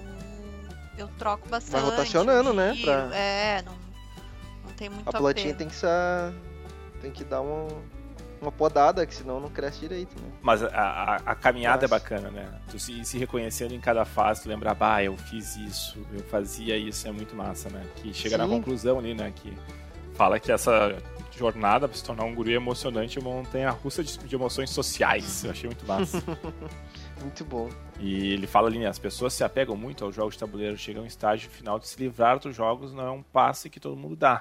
eu troco bastante. rotacionando, eu né, giro, pra- É, não, não tem muito A plantinha apego. tem que ser. Tem que dar uma, uma podada, que senão não cresce direito, né? Mas a, a, a caminhada é Nossa. bacana, né? Tu se, se reconhecendo em cada fase, tu lembra, bah, eu fiz isso, eu fazia isso, é muito massa, né? Que chega na Sim. conclusão ali, né? Que fala que essa jornada pra se tornar um guru emocionante é uma montanha-russa de, de emoções sociais. Eu achei muito massa. Muito bom. E ele fala ali, né? As pessoas se apegam muito aos jogos de tabuleiro, chegam em estágio final de se livrar dos jogos, não é um passe que todo mundo dá.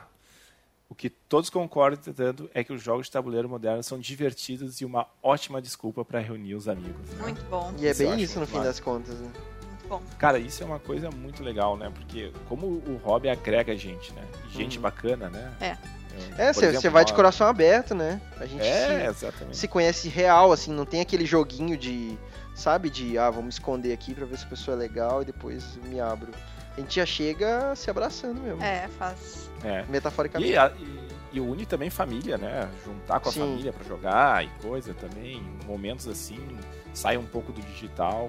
O que todos concordam, entretanto, é que os jogos de tabuleiro modernos são divertidos e uma ótima desculpa para reunir os amigos. Né? Muito bom, E é Isso eu bem acho isso no muito fim massa. das contas, né? muito bom. Cara, isso é uma coisa muito legal, né? Porque como o hobby agrega gente, né? E gente Uhum. bacana, né? É. Eu- É, por você exemplo, vai de nós- coração aberto, né? A gente É, se, exatamente. se conhece real, assim, não tem aquele joguinho de, sabe, de, ah, vamos esconder aqui pra ver se a pessoa é legal e depois me abro. A gente já chega se abraçando mesmo, É, faz. É. metaforicamente. E, a- e- e une também família, né? Juntar com a Sim. família pra jogar e coisa também. Momentos assim, sai um pouco do digital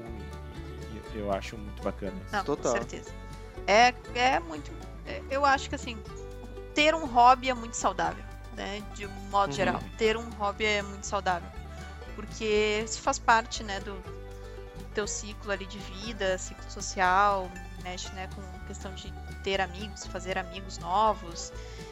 e, e eu acho muito bacana isso. Não, Total. com certeza. É, é muito. é- Eu acho que assim, ter um hobby é muito saudável, né? De um modo Uhum. geral. Ter um hobby é muito saudável. Porque isso faz parte, né, do teu ciclo ali de vida, ciclo social, mexe, né, com questão de ter amigos, fazer amigos novos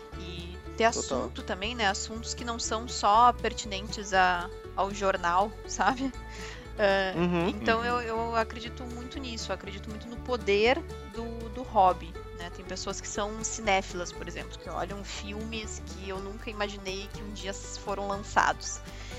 e ter Total. assunto também, né? Assuntos que não são só pertinentes a, ao jornal, sabe? Ah, Uhum. então Uhum. eu, eu acredito muito nisso, eu acredito muito no poder do, do hobby, né? Tem pessoas que são cinéfilas, por exemplo, que olham filmes que eu nunca imaginei que um dia foram lançados.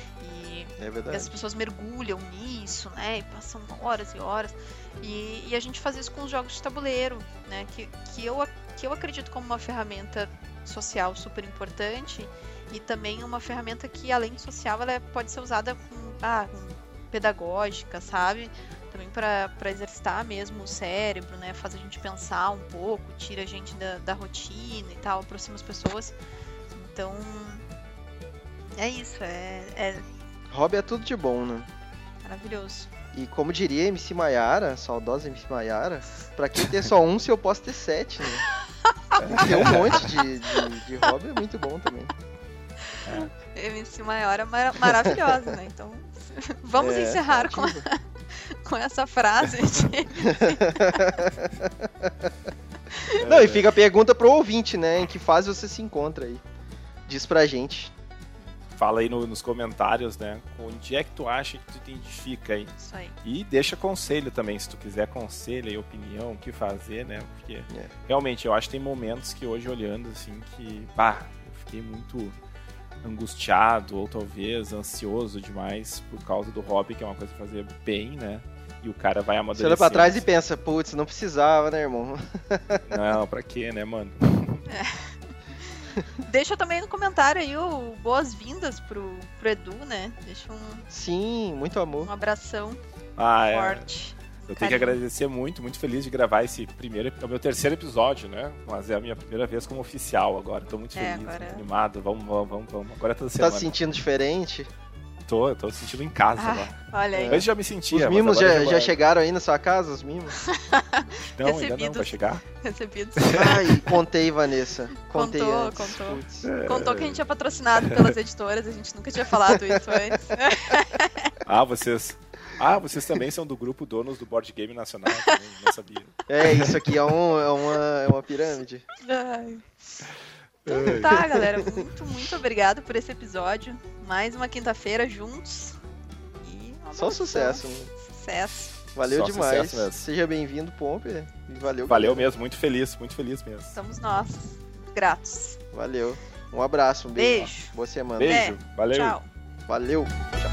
E É que verdade. as pessoas mergulham nisso, né? E passam horas e horas. E, e a gente faz isso com os jogos de tabuleiro, né? Que, que, eu, ac- que eu acredito como uma ferramenta social super importante e também uma ferramenta que, além de social, ela é- pode ser usada com, ah, com pedagógica, sabe? Também para exercitar mesmo o cérebro, né? Faz a gente pensar um pouco, tira a gente da, da rotina e tal, aproxima as pessoas. Então, é isso, é, é Hobby é tudo de bom, né? maravilhoso. E como diria M C Maiara, saudosa M C Maiara, pra quem ter só um, se eu posso ter sete, né? Ter um monte de, de, de hobby é muito bom também. M C Maiara é mar- maravilhosa, né? Então, vamos É, encerrar com, ativa. com essa frase. de- Não, e fica a pergunta pro ouvinte, né? Em que fase você se encontra aí? Diz pra gente. Fala aí no- nos comentários, né? Onde é que tu acha que tu te identifica aí? Isso aí. E deixa conselho também, se tu quiser conselho e opinião, o que fazer, né? Porque É. realmente eu acho que tem momentos que hoje olhando assim que, pá, eu fiquei muito angustiado ou talvez ansioso demais por causa do hobby, que é uma coisa que fazer bem, né? E o cara vai Você amadurecendo. olha pra trás e pensa, putz, não precisava, né, irmão? Não, pra quê, né, mano? Deixa também no comentário aí o boas-vindas pro, pro Edu, né? Deixa um, Sim, muito amor. um abração Ah, é. forte. Eu tenho que Carinho. agradecer muito, muito feliz de gravar esse primeiro, é o meu terceiro episódio, né? Mas é a minha primeira vez como oficial agora. Tô muito É, feliz, agora- muito animado. Vamos, vamos, vamos, vamos. Agora é toda Tá semana. se sentindo diferente? Tô, eu tô sentindo em casa Ah, agora. olha aí. Antes já me sentia. Os mas mimos agora já, já chegaram aí na sua casa, os mimos? Não, ainda não, Recebidos. vai chegar. Recebidos. Ai, contei, Vanessa. Contei Contou, antes. contou. Putz. Contou que a gente é patrocinado pelas editoras, a gente nunca tinha falado isso antes. Ah, vocês... Ah, vocês também são do grupo Donos do Board Game Nacional, também, não sabia. É, isso aqui é, um, é, uma, é uma pirâmide. Ai. Então tá, galera. Muito, muito obrigado por esse episódio. Mais uma quinta-feira juntos. E um Só abração. sucesso, né? Sucesso. Valeu Só demais. sucesso mesmo. Seja bem-vindo, Pomper. E valeu. Valeu galera. mesmo, muito feliz, muito feliz mesmo. Somos nós. Gratos. Valeu. Um abraço, um beijo. Beijo. Boa semana. Beijo, valeu. Tchau. Valeu. Tchau.